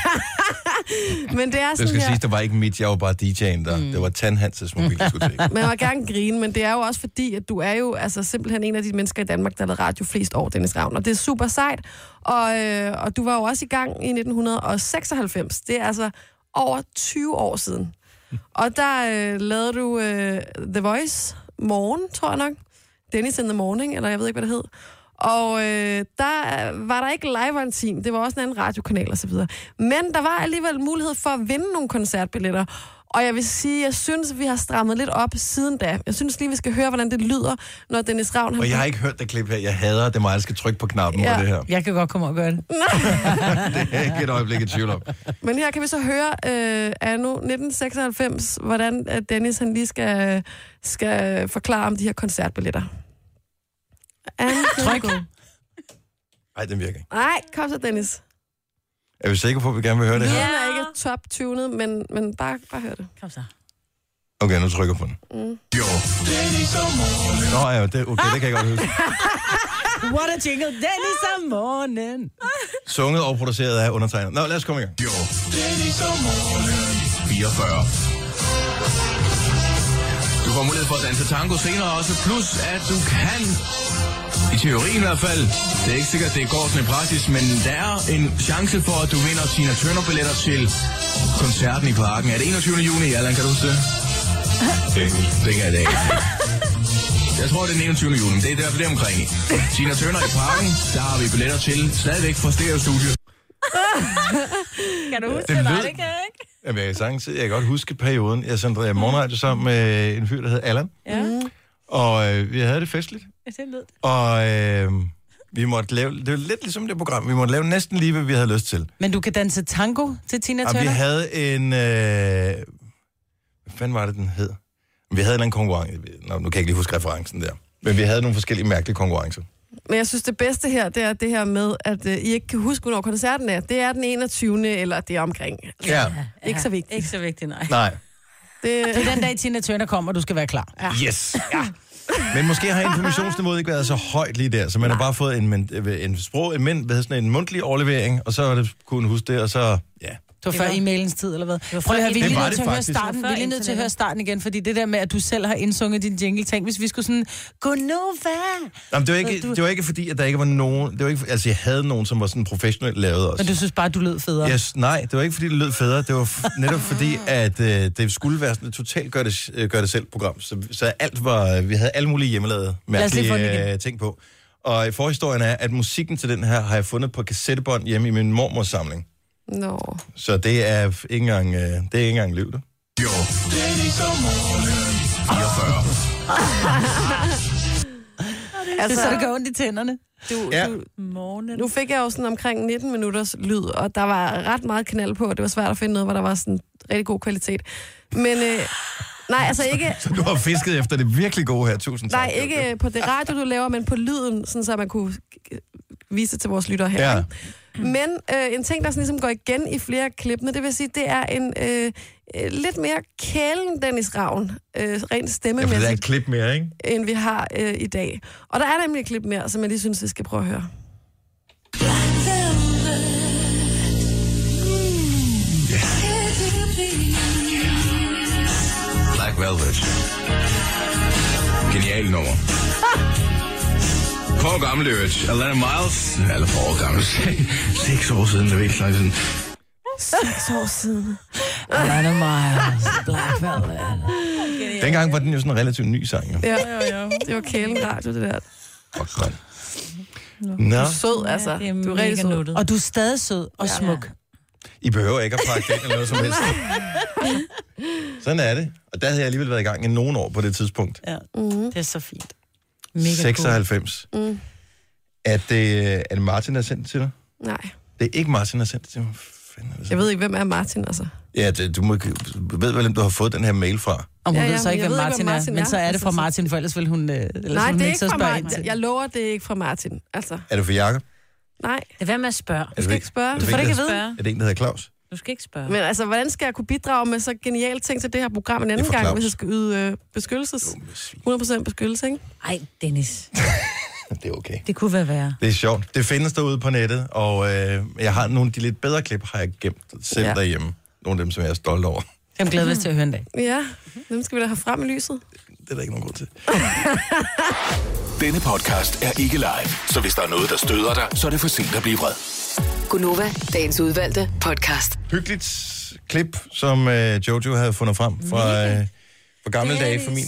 Men det er sådan det skal her... siges, det var ikke mit, jeg var bare DJ'en der. Det var Tan Hanses mobildiskotek. Man må gerne grine, men det er jo også fordi, at du er jo altså simpelthen en af de mennesker i Danmark, der har lavet radio flest år, Dennis Ravn. Og det er super sejt. Og du var jo også i gang i 1996. Det er altså over 20 år siden. Og der lavede du The Voice morgen, tror jeg nok. Dennis in the Morning, eller jeg ved ikke, hvad det hed. Og der var der ikke live-antin. Det var også en anden radiokanal og så videre. Men der var alligevel mulighed for at vinde nogle koncertbilletter. Og jeg vil sige, jeg synes, vi har strammet lidt op siden da. Jeg synes lige, vi skal høre, hvordan det lyder, når Dennis Ravn... Og jeg har ikke hørt det klip her. Jeg hader det, mig, jeg skal trykke på knappen på det her. Jeg kan godt komme og gøre det. Det er ikke et øjeblik i tvivl om. Men her kan vi så høre anno 1996, hvordan Dennis han lige skal forklare om de her koncertbilletter. Tryk. Nej, den virker ikke. Nej, kom så, Dennis. Er vi sikre på, at vi gerne vil høre det her? Den er ikke top-tunet, men bare hør det. Kom så. Okay, nu trykker jeg på den. Jo. Nå ja, det kan jeg godt huske. What a jingle, Dennis om morgenen. Sunget og produceret af undertegnet. Nå, lad os komme i gang. Jo. Dennis om morgenen. 44. Du får mulighed for at danse tango senere også, plus at du kan, i teorien i hvert fald, det er ikke sikkert, det går sådan i praksis, men der er en chance for, at du vinder Tina Turner-billetter til koncerten i Parken. Er det 21. juni, Allan, kan du huske det? Det kan jeg da ikke. Jeg tror, det er den 21. juni, det er derfor det omkring. Tina Turner i Parken, der har vi billetter til, stadigvæk fra Stereo Studio. Kan du huske det? Nej, det kan jeg ikke. Jamen, jeg kan godt huske perioden. Jeg sendte morgenradio sammen med en fyr, der hed Allan. Ja. Og vi havde det festligt. Det lød. Og vi måtte lave... Det var lidt ligesom det program. Vi måtte lave næsten lige, hvad vi havde lyst til. Men du kan danse tango til Tina Turner? Og vi havde en... hvad fanden var det, den hed? Vi havde en anden konkurrence. Nu kan jeg ikke lige huske referencen der. Men vi havde nogle forskellige mærkelige konkurrencer. Men jeg synes, det bedste her, det er det her med, at I ikke kan huske, hvornår koncerten er. Det er den 21. eller det er omkring. Ja. Ikke så vigtigt. Ikke så vigtigt, nej. Nej. Det er den dag, Tina Turner kommer, og du skal være klar. Ja. Yes. Ja. Men måske har informationsniveauet ikke været så højt lige der, så man har bare fået en mundtlig overlevering, og så har det kunne huske det, og så, ja. Det var før e-mailens tid, eller hvad? Prøv at høre, vi er lige nødt til at høre starten. Vi er lige nødt til at høre starten igen, fordi det der med, at du selv har indsunget din jingle, tænk, hvis vi skulle sådan, Godnova! Jamen, det var ikke fordi, at der ikke var nogen... Det var ikke, altså, jeg havde nogen, som var sådan professionelt lavet også. Men du synes bare, at du lød federe? Yes, nej, det var ikke fordi, det lød federe. Det var netop fordi, at det skulle være sådan et totalt gør det selv program. Så alt var... Vi havde alle mulige hjemmelavede mærkelige ting på. Og forhistorien er, at musikken til den her har jeg fundet på kassettebånd hjemme i min mormors samling. No. Så det er ikke engang liv, det. Jo. Altså, så det går ondt i tænderne. Nu fik jeg jo sådan omkring 19 minutters lyd, og der var ret meget knald på, og det var svært at finde noget, hvor der var sådan rigtig god kvalitet. Men nej, altså ikke... Så du har fisket efter det virkelig gode her, tusind tak. Nej, ikke på det radio, du laver, men på lyden, sådan så man kunne vise det til vores lyttere her. Ja. Men en ting, der sådan ligesom går igen i flere klippene, det vil sige, det er en lidt mere kælen Dennis Ravn, rent stemmemæssigt. Ja, for det er et klip mere, ikke? End vi har i dag. Og der er nemlig et klip mere, som jeg lige synes, vi skal prøve at høre. Black Velvet. Genial nummer. For år gammel, Alana Miles. Eller for år gammel. 6 år siden, det er ikke så lang siden. 6 år siden. Alana Miles, Black Velvet. Dengang var den jo sådan en relativt ny sang, jo. Ja. Det var kælen radio, det der. Godt. Du er sød, altså. Ja, du er rigtig sød. Og du er stadig sød og smuk. I behøver ikke at pakke den eller noget som helst. Sådan er det. Og der havde jeg alligevel været i gang i nogle år på det tidspunkt. Ja, det er så fint. Mega 96. Cool. Er det Martin, der har sendt det til dig? Nej. Det er ikke Martin, der har sendt det til mig. Jeg ved ikke, hvem er Martin, altså. Ja, du ved vel, hvem du har fået den her mail fra. Og hun ved så ikke, hvem Martin er, men så er det fra Martin, for ellers vil hun... Nej, det er ikke fra Martin. Jeg lover, det er ikke fra Martin, altså. Er det for Jakob? Nej. Det er hvad med at spørge. Du skal ikke spørge. Du får det ikke at vide. Er det en, der hedder Claus? Du skal ikke spørge. Men altså, hvordan skal jeg kunne bidrage med så geniale ting til det her program en anden gang, Claus, hvis jeg skal yde 100% beskyttelse, ikke? Ej, Dennis. Det er okay. Det kunne være værre. Det er sjovt. Det findes derude på nettet, og jeg har nogle af de lidt bedre klip, har jeg gemt selv derhjemme. Nogle af dem, som jeg er stolt over. Jeg glæder mig til at høre en dag. Ja, dem skal vi da have frem i lyset. Det er der ikke nogen grund til. Denne podcast er ikke live, så hvis der er noget, der støder dig, så er det for sent at blive vred. Gunova, dagens udvalgte podcast. Hyggeligt klip, som Jojo havde fundet frem fra på gamle dage for min...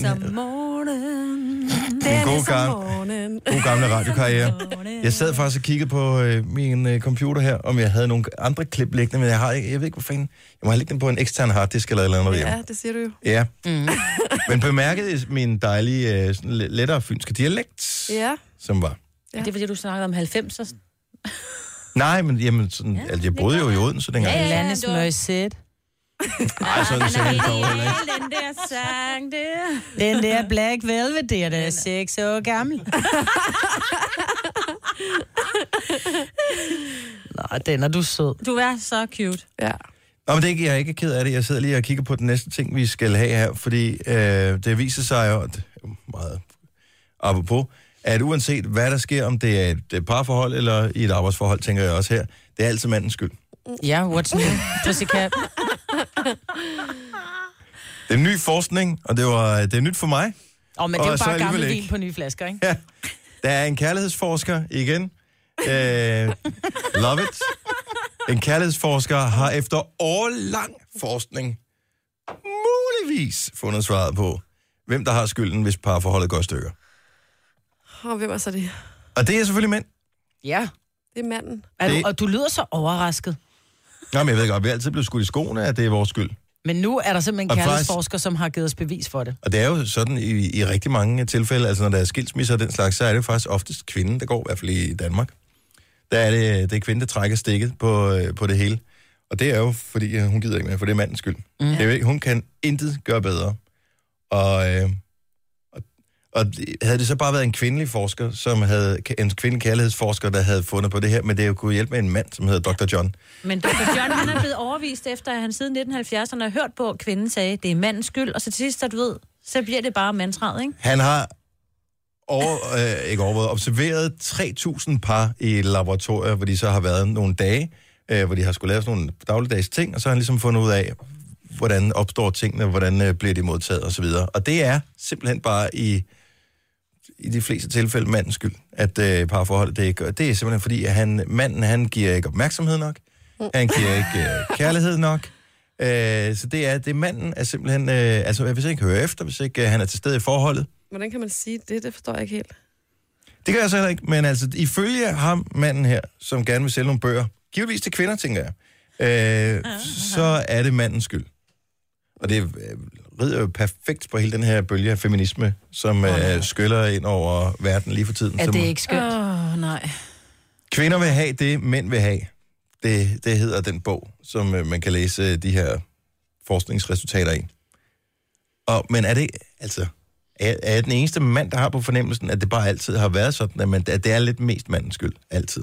En god gamle radiokarriere. Jeg sad faktisk og kiggede på min computer her, om jeg havde nogle andre klip liggende, men jeg ved ikke, hvor fanden... Jeg må have liggende på en ekstern harddisk eller et eller andet hjemme. Ja, det siger du jo. Ja. Men bemærkede I min dejlige, lettere fynske dialekt, som var... Ja. Det er fordi, du snakkede om 90'er. Nej, men jamen, sådan, altså, jeg boede jo i Odense dengang. Ja, Landes Møjsæt. Nej, sådan ser det dog heller ikke. Den der sang der. Den der Black Velvet, der er 6 år gammel. Nå, den er du sød. Du er så cute. Ja. Nå, men jeg er ikke ked af det. Jeg sidder lige og kigger på den næste ting, vi skal have her, fordi det viser sig jo, meget apropos, at uanset hvad der sker, om det er et parforhold eller i et arbejdsforhold, tænker jeg også her, det er altid mandens skyld. Ja, what's new? Pussycat. Det er ny forskning, og det er nyt for mig. Men det er jo bare gammel vin på nye flasker, ikke? Ja. Der er en kærlighedsforsker igen. Love it. En kærlighedsforsker har efter årlang forskning muligvis fundet svaret på, hvem der har skylden, hvis parforholdet går i stykker. Og hvem er så det? Og det er selvfølgelig mænd. Ja. Det er manden. Og du lyder så overrasket. Nå, men jeg ved godt, vi er altid blevet skudt i skoene, at det er vores skyld. Men nu er der simpelthen en kærlighedsforsker, som har givet os bevis for det. Og det er jo sådan i rigtig mange tilfælde, altså når der er skilsmisser og den slags, så er det jo faktisk oftest kvinden, der går, i hvert fald i Danmark. Der er det er kvinden, der trækker stikket på det hele. Og det er jo, fordi hun gider ikke mere, for det er mandens skyld. Det er jo ikke, hun kan intet gøre bedre. Og havde det så bare været en kvindelig forsker, en kvindelig kærlighedsforsker, der havde fundet på det her, men det kunne hjælpe med en mand, som hedder Dr. John. Men Dr. John, han er blevet overvist efter, at han siden 1970'erne har hørt på, at kvinden sagde, det er mandens skyld, og så til sidst, at du ved, så bliver det bare mandsret, ikke? Han har observeret 3.000 par i laboratorier, hvor de så har været nogle dage, hvor de har skulle lave sådan nogle dagligdags ting, og så har han ligesom fundet ud af, hvordan opstår tingene, hvordan bliver de modtaget osv. Og det er simpelthen bare i de fleste tilfælde mandens skyld, at parforholdet det ikke gør. Det er simpelthen fordi, at manden giver ikke opmærksomhed nok, han giver ikke kærlighed nok, så det er manden er simpelthen, altså hvis ikke hører efter, hvis ikke han er til stede i forholdet. Hvordan kan man sige det? Det forstår jeg ikke helt. Det gør jeg så heller ikke, men altså ifølge ham, manden her, som gerne vil sælge nogle bøger, givetvis til kvinder, tænker jeg, så er det mandens skyld. Og det rider jo perfekt på hele den her bølge af feminisme, som skyller ind over verden lige for tiden. Er det ikke skønt? Nej. Kvinder vil have det, mænd vil have. Det hedder den bog, som man kan læse de her forskningsresultater i. Men er det, altså, er den eneste mand, der har på fornemmelsen, at det bare altid har været sådan, at det er lidt mest mandens skyld, altid?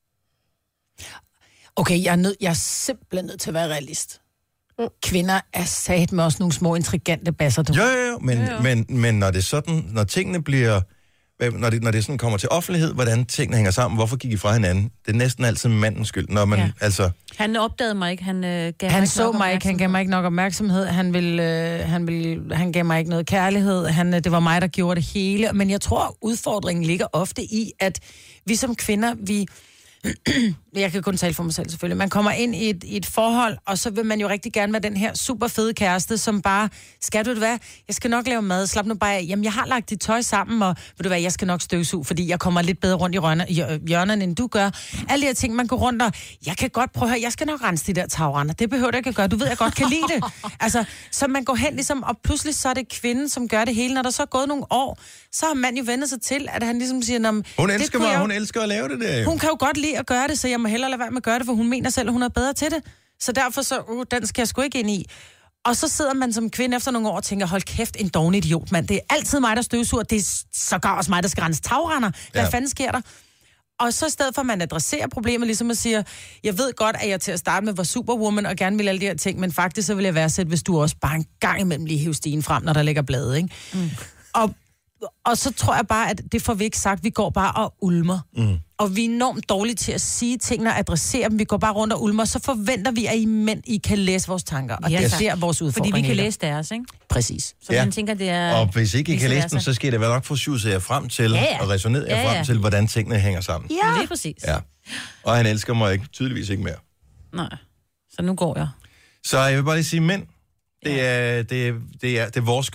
Okay, jeg er simpelthen nødt til at være realist. Kvinder er sat med også nogle små intrigante basser. Jo, men når det er sådan, når tingene bliver, når det sådan kommer til offentlighed, hvordan tingene hænger sammen, hvorfor gik I fra hinanden? Det er næsten altid mandens skyld, når man, altså... Han opdagede mig ikke, han gav mig ikke nok opmærksomhed, han gav mig ikke noget kærlighed, det var mig, der gjorde det hele, men jeg tror, udfordringen ligger ofte i, at vi som kvinder, jeg kan kun tale for mig selv selvfølgelig. Man kommer ind i et forhold, og så vil man jo rigtig gerne være den her super fede kæreste, som bare, skal du det hvad? Jeg skal nok lave mad, slap nu bare af. Jamen, jeg har lagt dit tøj sammen, og ved du hvad, jeg skal nok støvsuge, fordi jeg kommer lidt bedre rundt i hjørnerne, end du gør. Alle de her ting, man går rundt og, jeg kan godt prøve at høre, jeg skal nok rense de der tagrender. Det behøver du ikke at gøre. Du ved, jeg godt kan lide det. Altså, så man går hen ligesom, og pludselig så er det kvinden, som gør det hele. Når der så er gået nogle år, så har man jo vendt sig til, at han ligesom siger, hun elsker at lave det der. Hun kan jo godt lide at gøre det, så jeg må hellere lade være med at gøre det, for hun mener selv, at hun er bedre til det. Så derfor så, den skal jeg sgu ikke ind i. Og så sidder man som kvinde efter nogle år og tænker, hold kæft, en doven idiot, mand. Det er altid mig, der støvsuger. Det er sågar også mig, der skal rense tagrender. Hvad fanden sker der? Og så i stedet for, at man adresserer problemet, ligesom at sige, jeg ved godt, at jeg til at starte med var superwoman og gerne vil alle de her ting, men faktisk så vil jeg værdsætte, hvis du også bare en gang imellem lige hiver stigen frem, når der ligger blade, ikke? Og så tror jeg bare, at det får vi ikke sagt. Vi går bare og ulmer. Og vi er enormt dårlige til at sige tingene og adressere dem. Vi går bare rundt og ulmer. Så forventer vi, at I mænd, I kan læse vores tanker. Og det er der vores udfordring. Fordi vi kan læse deres, ikke? Præcis. Så man tænker, det er... Og hvis ikke I kan læse dem, så skal det vel nok få sjusset jer frem til, og resonere jer frem til, hvordan tingene hænger sammen. Ja, det er præcis. Ja. Og han elsker mig tydeligvis ikke mere. Nej. Så nu går jeg. Så jeg vil bare lige sige, mænd, det er vores skyld.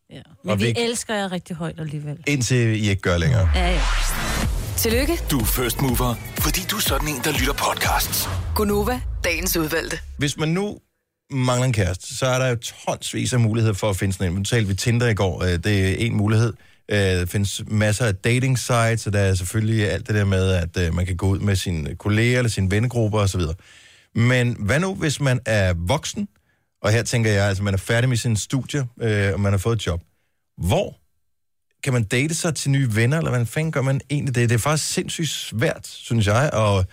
Ja. Men og vi elsker jer rigtig højt alligevel. Indtil I ikke gør længere. Ja. Tillykke, Du er first mover, fordi du er sådan en, der lytter podcasts. Gunova, dagens udvalgte. Hvis man nu mangler en kæreste, så er der jo tonsvis af muligheder for at finde sådan en. Nu talte vi Tinder i går, det er en mulighed. Der findes masser af dating sites, og der er selvfølgelig alt det der med, at man kan gå ud med sine kolleger eller sine vennegrupper osv. Men hvad nu, hvis man er voksen, og her tænker jeg, altså man er færdig med sin studie, og man har fået et job. Hvor kan man date sig til nye venner, eller hvordan fanden gør man egentlig det? Det er faktisk sindssygt svært, synes jeg,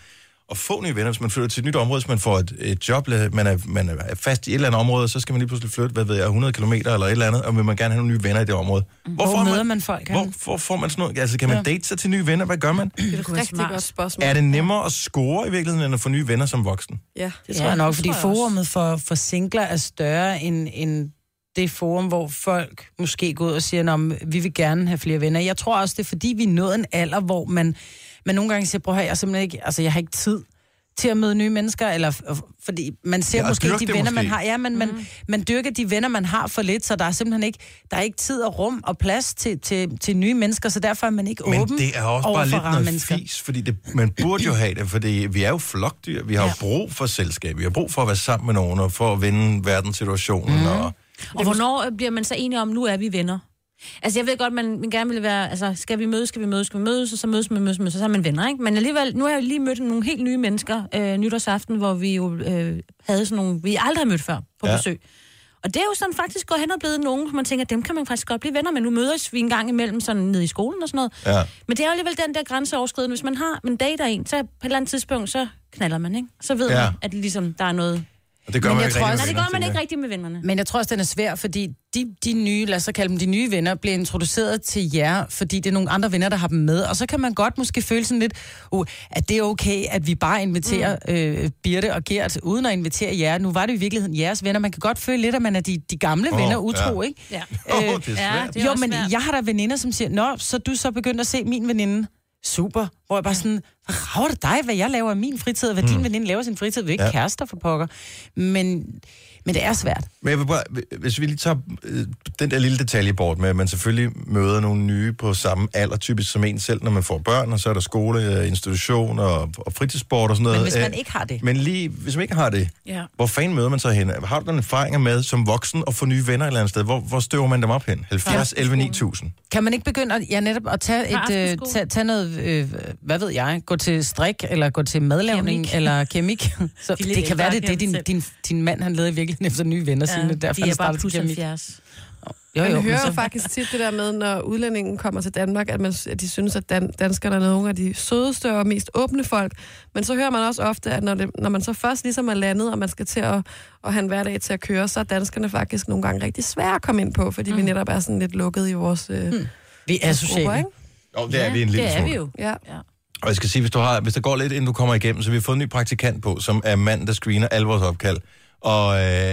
at få nye venner, hvis man flytter til et nyt område, hvis man får et job, man er fast i et eller andet område, så skal man lige pludselig flytte, 100 kilometer eller et eller andet, og vil man gerne have nogle nye venner i det område. Hvor møder man folk? Hvor får man sådan noget? Altså, kan man date sig til nye venner? Hvad gør man? Det er et rigtig godt spørgsmål. Er det nemmere at score i virkeligheden, end at få nye venner som voksen? Ja, det tror jeg nok, fordi forumet for singler er større end det forum, hvor folk måske går ud og siger, at vi vil gerne have flere venner. Jeg tror også, det er fordi, vi er nået en alder, hvor man nogle gange siger, prøv at høre, jeg har ikke tid til at møde nye mennesker, eller fordi man ser måske de venner, man har. Ja, men man dyrker de venner, man har for lidt, så der er simpelthen ikke tid og rum og plads til nye mennesker, så derfor er man ikke åben. Men det er også bare lidt noget fis, fordi man burde jo have det, fordi vi er jo flokdyr, vi har brug for selskab, vi har brug for at være sammen med nogen, og for at vinde verdenssituationen. Og hvornår bliver man så enige om, nu er vi venner? Altså, jeg ved godt, man gerne vil være, altså, skal vi mødes, og så mødes, og så er man venner, ikke? Men alligevel, nu har jeg lige mødt nogle helt nye mennesker nytårsaften, hvor vi jo havde sådan nogle, vi aldrig har mødt før på besøg. Og det er jo sådan faktisk gået hen og blevet nogen, hvor man tænker, dem kan man faktisk godt blive venner med. Nu mødes vi en gang imellem sådan nede i skolen og sådan noget. Ja. Men det er jo alligevel den der grænseoverskridende. Hvis man dater en, så på et eller andet tidspunkt, så knalder man, ikke? Så ved man, at ligesom, der er noget. Og det gør man ikke rigtig med vennerne. Men jeg tror også, den er svær, fordi de nye, lad os så kalde dem de nye venner, bliver introduceret til jer, fordi det er nogle andre venner, der har dem med. Og så kan man godt måske føle sådan lidt, at det er okay, at vi bare inviterer Birte og Gert, uden at invitere jer. Nu var det i virkeligheden jeres venner. Man kan godt føle lidt, at man er de gamle venner utro, ikke? Ja. Det er svært. Jo, men jeg har da veninder, som siger, nå, så du så begyndt at se min veninde. Super. Hvor jeg bare sådan, hvad rager det dig, hvad jeg laver i min fritid, og hvad din veninde laver i sin fritid? Vi er ikke kærester for pokker. Men det er svært. Men jeg vil bare, hvis vi lige tager den der lille detalje bort med, at man selvfølgelig møder nogle nye på samme alder, typisk som en selv, når man får børn, og så er der skole, institution og fritidssport og sådan noget. Men hvis man ikke har det. Men lige, hvis man ikke har det, hvor fanden møder man så hen? Har du nogle erfaringer med som voksen at få nye venner et eller andet sted? Hvor støver man dem op hen? 70, 11, 9000? Kan man ikke begynde netop at tage noget, hvad ved jeg, gå til strik, eller gå til madlavning, eller kemik? Så det kan være, det din mand, han leder i virkeligheden efter nye venner sine. Derfor de er bare plus 70. Man hører jo faktisk tit det der med, når udlændingen kommer til Danmark, at de synes, at danskerne er nogle af de sødeste og mest åbne folk. Men så hører man også ofte, at når man så først ligesom er landet, og man skal til at have en hverdag til at køre, så er danskerne faktisk nogle gange rigtig svære at komme ind på, fordi vi netop er sådan lidt lukket i vores vi er sociale. Jo, det er vi en lille smule. Det er vi jo. Ja. Og jeg skal sige, hvis der går lidt, inden du kommer igennem, så vi har fået en ny praktikant på, som er mand, der screener alle vores opkald. Og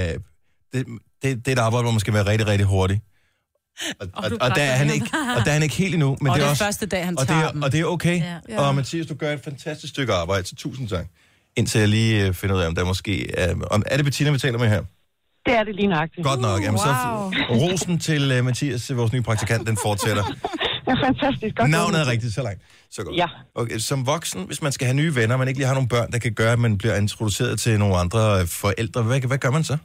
det er et arbejde, hvor man skal være rigtig, rigtig hurtig. Og der er han ikke helt endnu. Men og det er også første dag, han tager dem. Og det er okay. Ja. Og Mathias, du gør et fantastisk stykke arbejde, så 1000 tak. Indtil jeg lige finder ud af, om der måske er det Bettina, vi taler med her? Det er det lige nøjagtigt. Godt nok. Jamen, så rosen til Mathias, vores nye praktikant, den fortsætter. Ja, fantastisk. Godt. Navnet er rigtigt, så langt. Så godt. Ja. Okay, som voksen, hvis man skal have nye venner, man ikke lige har nogle børn, der kan gøre, at man bliver introduceret til nogle andre forældre, hvad gør man så?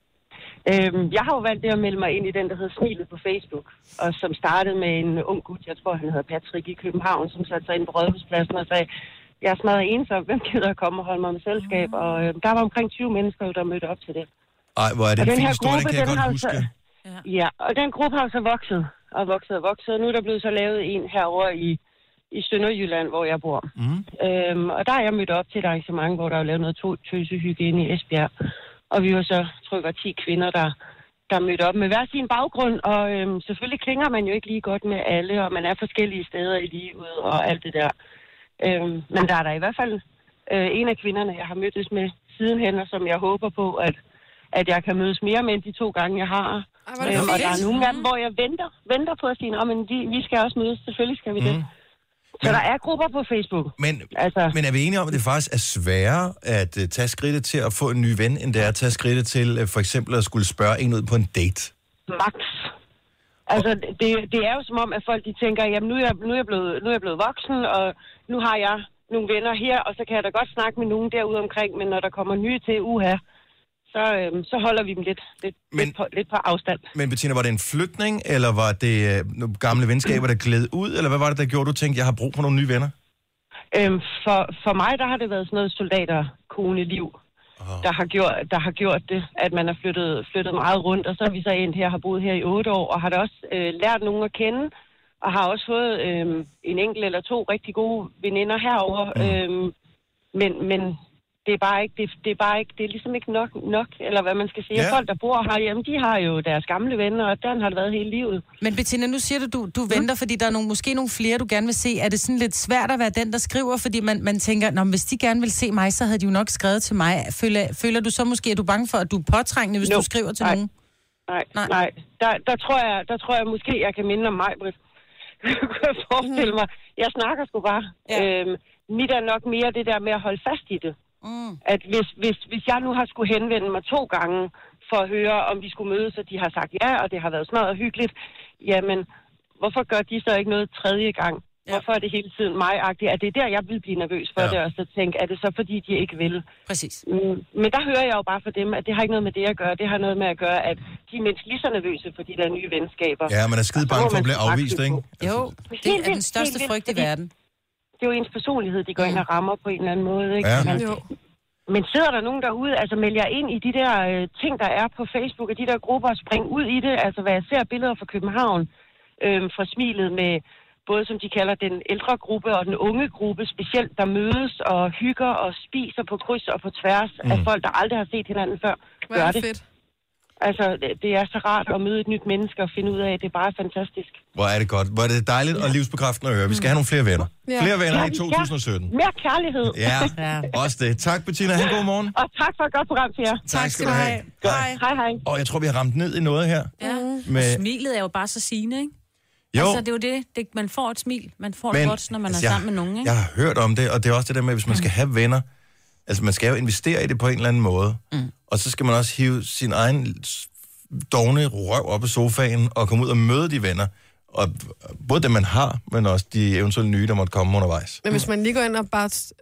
Jeg har jo valgt det at melde mig ind i den, der hedder Smilet på Facebook, og som startede med en ung gut, jeg tror han hedder Patrick i København, som satte sig ind på Rådhuspladsen og sagde, jeg er smadret ensom, hvem gider at komme og holde mig med selskab? Og der var omkring 20 mennesker, der mødte op til det. Ej, hvor er det en fin historie, den kan jeg godt huske. Ja, og den gruppe har så vokset. Og nu er der blevet så lavet en herover i Sønderjylland, hvor jeg bor. Og der er jeg mødt op til et arrangement, hvor der er lavet noget tøsehygiene i Esbjerg. Og vi var så, tror jeg, 10 kvinder, der mødte op med hver sin baggrund. Og selvfølgelig klinger man jo ikke lige godt med alle, og man er forskellige steder i livet og alt det der. Men der er der i hvert fald en af kvinderne, jeg har mødtes med sidenhen, og som jeg håber på, at jeg kan mødes mere med de 2 gange, jeg har. Og der er nogle af dem, hvor jeg venter på at sige, men vi skal også mødes, selvfølgelig skal vi det. Så der er grupper på Facebook. Men er vi enige om, at det faktisk er sværere at tage skridtet til at få en ny ven, end det er at tage skridtet til for eksempel at skulle spørge en ud på en date? Max. Altså, det er jo som om, at folk de tænker, jamen nu er jeg blevet voksen, og nu har jeg nogle venner her, og så kan jeg da godt snakke med nogen derude omkring, men når der kommer nye til så holder vi dem lidt på afstand. Men Bettina, var det en flytning, eller var det nogle gamle venskaber, der gled ud, eller hvad var det, der gjorde, du tænkte, jeg har brug for nogle nye venner? For mig, der har det været sådan noget soldater-kone-liv, der har gjort det, at man er flyttet meget rundt, og så er vi så endt her, har boet her i 8 år, og har da også lært nogen at kende, og har også fået en enkelt eller 2 rigtig gode veninder herover. Men det er bare ikke, det er ligesom ikke nok, eller hvad man skal sige. Ja. Folk, der bor herhjemme, de har jo deres gamle venner, og den har det været hele livet. Men Bettina, nu siger du venter, fordi der er måske nogle flere, du gerne vil se. Er det sådan lidt svært at være den, der skriver, fordi man tænker, hvis de gerne vil se mig, så havde de jo nok skrevet til mig. Føler du så måske, at du er bange for, at du er påtrængende, hvis du skriver til nogen? Nej. Der tror jeg måske, jeg kan minde om mig, Britt. Kunne jeg forestille mig. Jeg snakker sgu bare. Ja. Mit er nok mere det der med at holde fast i det. At hvis jeg nu har skulle henvende mig 2 gange for at høre, om vi skulle mødes, og de har sagt ja, og det har været sådan noget hyggeligt, jamen, hvorfor gør de så ikke noget 3. gang? Ja. Hvorfor er det hele tiden mig-agtigt? Er det der, jeg vil blive nervøs for det, og så tænke, er det så fordi, de ikke vil? Præcis. Men der hører jeg jo bare for dem, at det har ikke noget med det at gøre. Det har noget med at gøre, at de er mindst lige så nervøse for de der nye venskaber. Ja, man er skide bange for at blive afvist, ikke? Jo, det er den største frygt i verden. Det er jo ens personlighed, de går ind og rammer på en eller anden måde, ikke? Ja. Men sidder der nogen derude, altså melder ind i de der ting, der er på Facebook, og de der grupper, og springe ud i det, altså hvad jeg ser billeder fra København, fra Smilet med både, som de kalder den ældre gruppe og den unge gruppe, specielt der mødes og hygger og spiser på kryds og på tværs af folk, der aldrig har set hinanden før, gør det. Fedt. Altså, det er så rart at møde et nyt menneske og finde ud af, at det er bare fantastisk. Hvor er det godt. Hvor er det dejligt og livsbekræftende at høre. Vi skal have nogle flere venner. Ja. Flere venner i 2017. Mere kærlighed. Ja, også det. Tak, Bettina. Ha' en god morgen. Og tak for et godt program til jer. Tak skal du have. Hej. Og jeg tror, vi har ramt ned i noget her. Ja. Og smilet er jo bare så sigende, ikke? Jo. Altså, det er jo det. Man får et smil. Man får det godt, når man er sammen med nogen, ikke? Jeg har hørt om det, og det er også det der med, hvis man skal have venner. Altså, man skal jo investere i det på en eller anden måde. Og så skal man også hive sin egen dovne røv op af sofaen og komme ud og møde de venner. Og både dem, man har, men også de eventuelle nye, der måtte komme undervejs. Men hvis man lige går ind og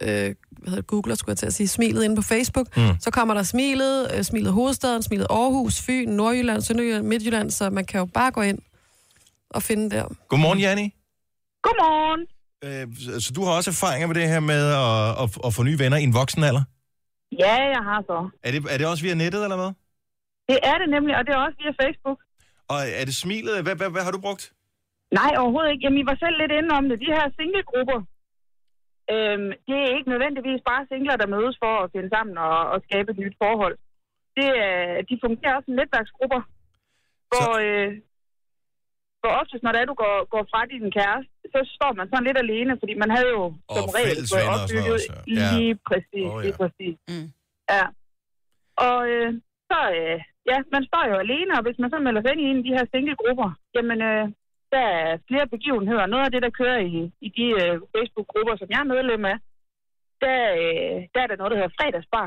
bare googler, skulle jeg til at sige, smilet inde på Facebook, så kommer der smilet Hovedstaden, smilet Aarhus, Fyn, Nordjylland, Sønderjylland, Midtjylland, så man kan jo bare gå ind og finde der. Godmorgen, Janni. Godmorgen. Så du har også erfaringer med det her med at få nye venner i en voksen alder? Ja, jeg har så. Er det også via nettet, eller hvad? Det er det nemlig, og det er også via Facebook. Og er det smilet? Hvad har du brugt? Nej, overhovedet ikke. Jamen, I var selv lidt inde om det. De her singlegrupper, det er ikke nødvendigvis bare singler, der mødes for at finde sammen og skabe et nyt forhold. De fungerer også som netværksgrupper, hvor oftest, når du går fra din kæreste, så står man sådan lidt alene, fordi man havde jo som regel fået opbygget lige præcis. Ja. Og man står jo alene, og hvis man så melder sig ind i en af de her singlegrupper, jamen, der er flere begivenheder. Noget af det, der kører i de Facebook-grupper, som jeg er medlem af, der er der noget, der hedder fredagsbar,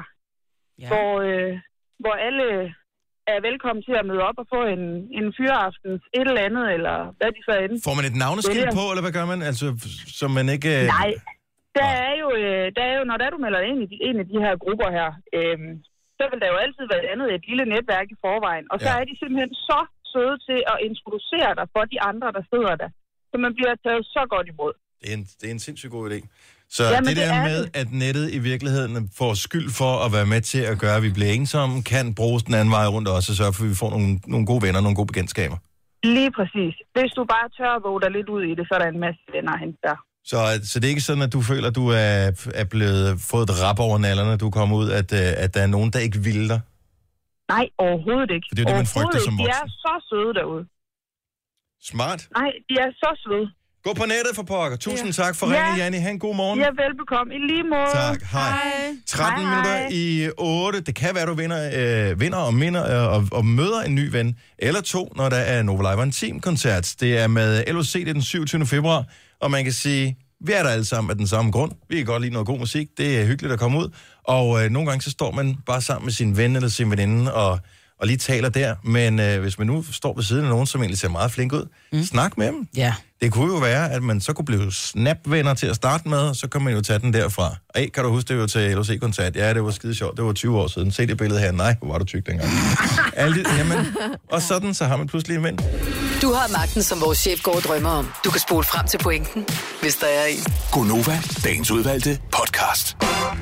hvor alle er velkommen til at møde op og få en fyraftens et eller andet, eller hvad de så end. Får man et navneskilt på, eller hvad gør man? Altså, så man ikke... Nej, der er jo, når du melder ind i en af de her grupper her, så vil der jo altid være et lille netværk i forvejen. Og så er de simpelthen så søde til at introducere dig for de andre, der sidder der. Så man bliver taget så godt imod. Det er en sindssygt god idé. Så det der med, at nettet i virkeligheden får skyld for at være med til at gøre, at vi bliver ensomme, kan bruges den anden vej rundt også, og sørge for, at vi får nogle gode venner, nogle gode bekendtskaber. Lige præcis. Hvis du bare tør at våge dig lidt ud i det, så er der en masse venner at hente der. Så det er ikke sådan, at du føler, at du er blevet fået et rap over nallerne, du kommer ud, at der er nogen, der ikke vil dig? Nej, overhovedet ikke. For det er det, man frygter som voksen. De er så søde derude. Smart. Nej, de er så søde. Gå på nettet for pokker. Tusind tak for ringen, Janni. Ha' en god morgen. Ja, velbekomme. I lige måde. Tak. Hej. 13 minutter i 8. Det kan være, du vinder og møder en ny ven. Eller 2, når der er Nova Live Intim-koncert. Det er med LOC, det er den 27. februar. Og man kan sige, vi er der alle sammen af den samme grund. Vi kan godt lide noget god musik. Det er hyggeligt at komme ud. Og nogle gange så står man bare sammen med sin ven eller sin veninde og lige taler der. Men hvis man nu står ved siden af nogen, som egentlig ser meget flink ud, snak med dem. Ja. Det kunne jo være, at man så kunne blive snapvenner til at starte med, og så kan man jo tage den derfra. Kan du huske, det var til LOC-koncert? Ja, det var skide sjovt. Det var 20 år siden. Se det billede her. Nej, hvor var du tyk dengang. Jamen, og sådan, så har man pludselig en ven. Du har magten, som vores chef går og drømmer om. Du kan spole frem til pointen, hvis der er en. Gonova, dagens udvalgte podcast.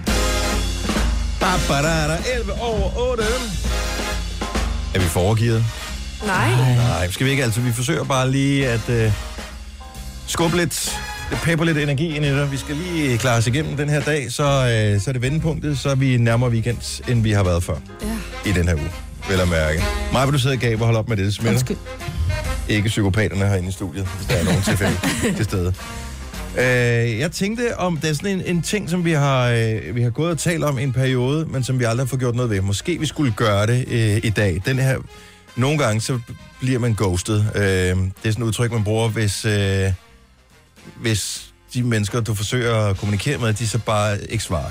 11 over 8. Er vi foregivet? Nej, skal vi ikke altid. Vi forsøger bare lige at skubbe lidt, pepper lidt energi ind i det. Vi skal lige klare os igennem den her dag, så er det vendepunktet, så er vi nærmere weekend, end vi har været før i den her uge. Vel at mærke. Maja, vil du sidde og gabe og holde op med det smitter? Ikke psykopaterne herinde i studiet, hvis der er nogen tilfælde til stede. Jeg tænkte om, det er sådan en ting, som vi har gået og talt om i en periode, men som vi aldrig har fået gjort noget ved. Måske vi skulle gøre det i dag. Den her, nogle gange så bliver man ghosted. Det er sådan et udtryk, man bruger, hvis de mennesker, du forsøger at kommunikere med, de så bare ikke svarer.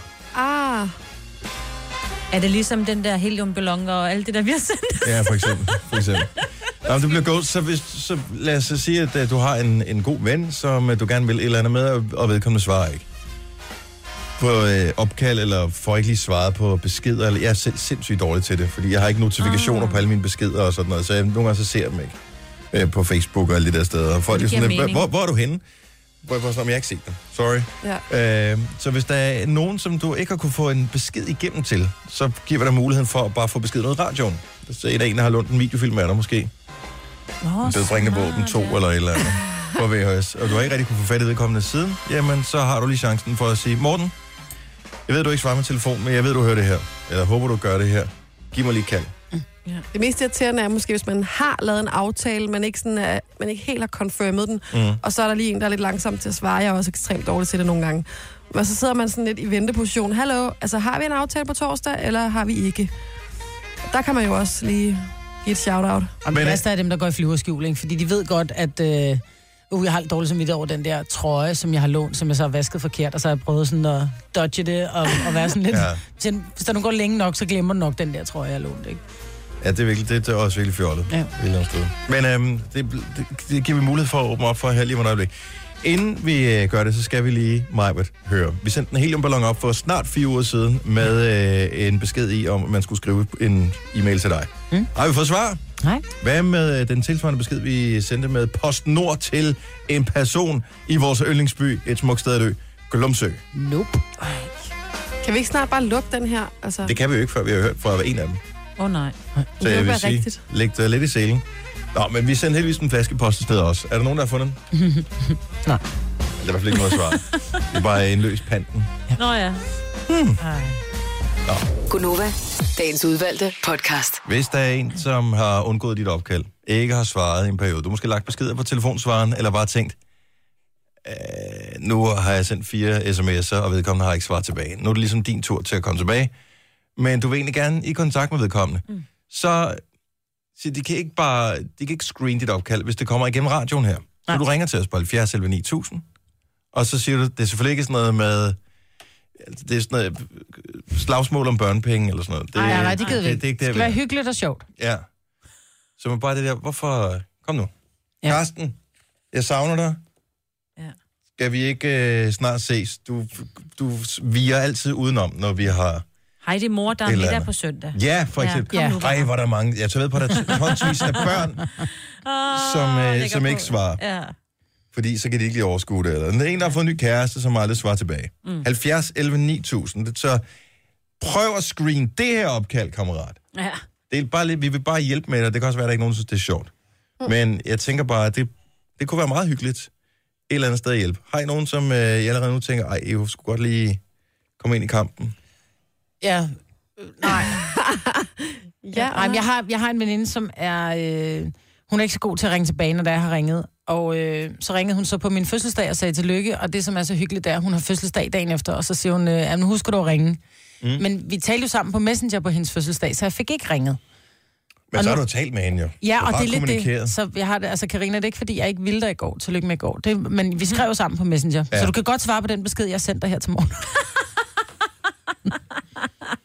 Er det ligesom den der heliumballon og alt det, der vi har sendt? Ja, for eksempel. Nå, du bliver ghost, så lad os sige, at du har en god ven, som du gerne vil et eller andet med, og vedkommende svarer ikke. På opkald, eller får ikke lige svaret på beskeder, eller jeg er selv sindssygt dårlig til det, fordi jeg har ikke notifikationer på alle mine beskeder og sådan noget, så nogle gange så ser jeg dem ikke på Facebook og alle de der steder. Og folk er sådan, hvor er du henne? Hvor jeg har ikke set dem. Sorry. Ja. Så hvis der er nogen, som du ikke har kunne få en besked igennem til, så giver vi dig muligheden for at bare få besked ud i radioen. Så er der en, der har lånt en videofilm af dig måske. Dødbringende Våben 2 eller et eller andet på VHS. Og du har ikke rigtig kunne få fat i vedkommende siden, jamen så har du lige chancen for at sige, Morten, jeg ved, du ikke svarer med telefon, men jeg ved, du hører det her. Eller håber, du gør det her. Giv mig lige kald. Ja. Det mest irriterende er måske, hvis man har lavet en aftale, man ikke helt har confirmet den, og så er der lige en, der er lidt langsom til at svare. Jeg er også ekstremt dårlig til det nogle gange. Og så sidder man sådan lidt i venteposition. Hallo, altså har vi en aftale på torsdag, eller har vi ikke? Der kan man jo også lige give et shout-out. Og det bedste er dem, der går i flyverskjul, fordi de ved godt, at jeg har dårligt samvittighed over den der trøje, som jeg har lånt, som jeg så har vasket forkert, og så har jeg prøvet sådan at dodge det, og være sådan lidt... Ja. Hvis der nu går længe nok, så glemmer du nok den der trøje, jeg har lånt, ikke? Ja, det er også virkelig fjollet. Ja. Men det giver vi mulighed for at åbne op for her lige om et øjeblik. Inden vi gør det, så skal vi lige Majbert høre. Vi sendte en heliumballon op for snart 4 uger siden med en besked i, om man skulle skrive en e-mail til dig. Har vi fået svar? Nej. Hvad med den tilsvarende besked, vi sendte med PostNord til en person i vores yndlingsby, et smukt sted at dø, Glumsø? Nope. Kan vi ikke snart bare lukke den her? Altså... Det kan vi jo ikke, før vi har hørt fra en af dem. Nej. Så jeg vil sige, læg dig lidt i selen. Nå, men vi sendte heldigvis en flaske post til stedet også. Er der nogen, der har fundet den? Nej. Det er i hvert fald ikke noget svar. Det er bare en løs panten. Nå ja. Gonova, dagens udvalgte podcast. Hvis der er en, som har undgået dit opkald, ikke har svaret i en periode, du måske lagt beskeder på telefonsvaren, eller bare tænkt, nu har jeg sendt 4 sms'er, og vedkommende har ikke svaret tilbage. Nu er det ligesom din tur til at komme tilbage, men du vil egentlig gerne i kontakt med vedkommende. Så de kan ikke screene dit opkald, hvis det kommer igennem radioen her. Så du ringer til os på 70 11 9000, og så siger du, det er selvfølgelig ikke sådan noget med, det er sådan noget slagsmål om børnepenge eller sådan noget. Nej, det gider vi ikke. Det skal være hyggeligt og sjovt. Ja. Så man bare det der, hvorfor, kom nu. Ja. Karsten, jeg savner dig. Ja. Skal vi ikke snart ses? Du viger altid udenom, når vi har... Hej, det er mor, der er middag på søndag. Ja, for eksempel. Ja. Ej, hvor der er mange. Jeg tager ved på, at der er tonsvis af børn, som ikke svarer. Ja. Fordi så kan de ikke lige overskue det. Eller der er en, der har fået en ny kæreste, som aldrig svarer tilbage. 70 11 9000. Så prøv at screene det her opkald, kammerat. Ja. Det er bare lidt, vi vil bare hjælpe med det. Det kan også være, at der ikke nogen synes, det er sjovt. Men jeg tænker bare, at det kunne være meget hyggeligt. Et eller andet sted at hjælpe. Har I nogen, som jeg allerede nu tænker, ej, jeg skulle godt lige komme ind i kampen? Ja. Nej. Nej, men jeg har en veninde, som er... hun er ikke så god til at ringe tilbage, når jeg har ringet. Og så ringede hun så på min fødselsdag og sagde tillykke. Og det, som er så hyggeligt, det er, at hun har fødselsdag dagen efter. Og så siger hun, nu husker du at ringe. Men vi talte jo sammen på Messenger på hendes fødselsdag, så jeg fik ikke ringet. Men og så har du talt med hende jo. Ja, og det er lidt det. Så jeg har det, altså Karina, det er ikke, fordi jeg ikke ville dig i går. Tillykke med i går. Men vi skrev jo sammen på Messenger. Ja. Så du kan godt svare på den besked, jeg sendte dig her til morgen.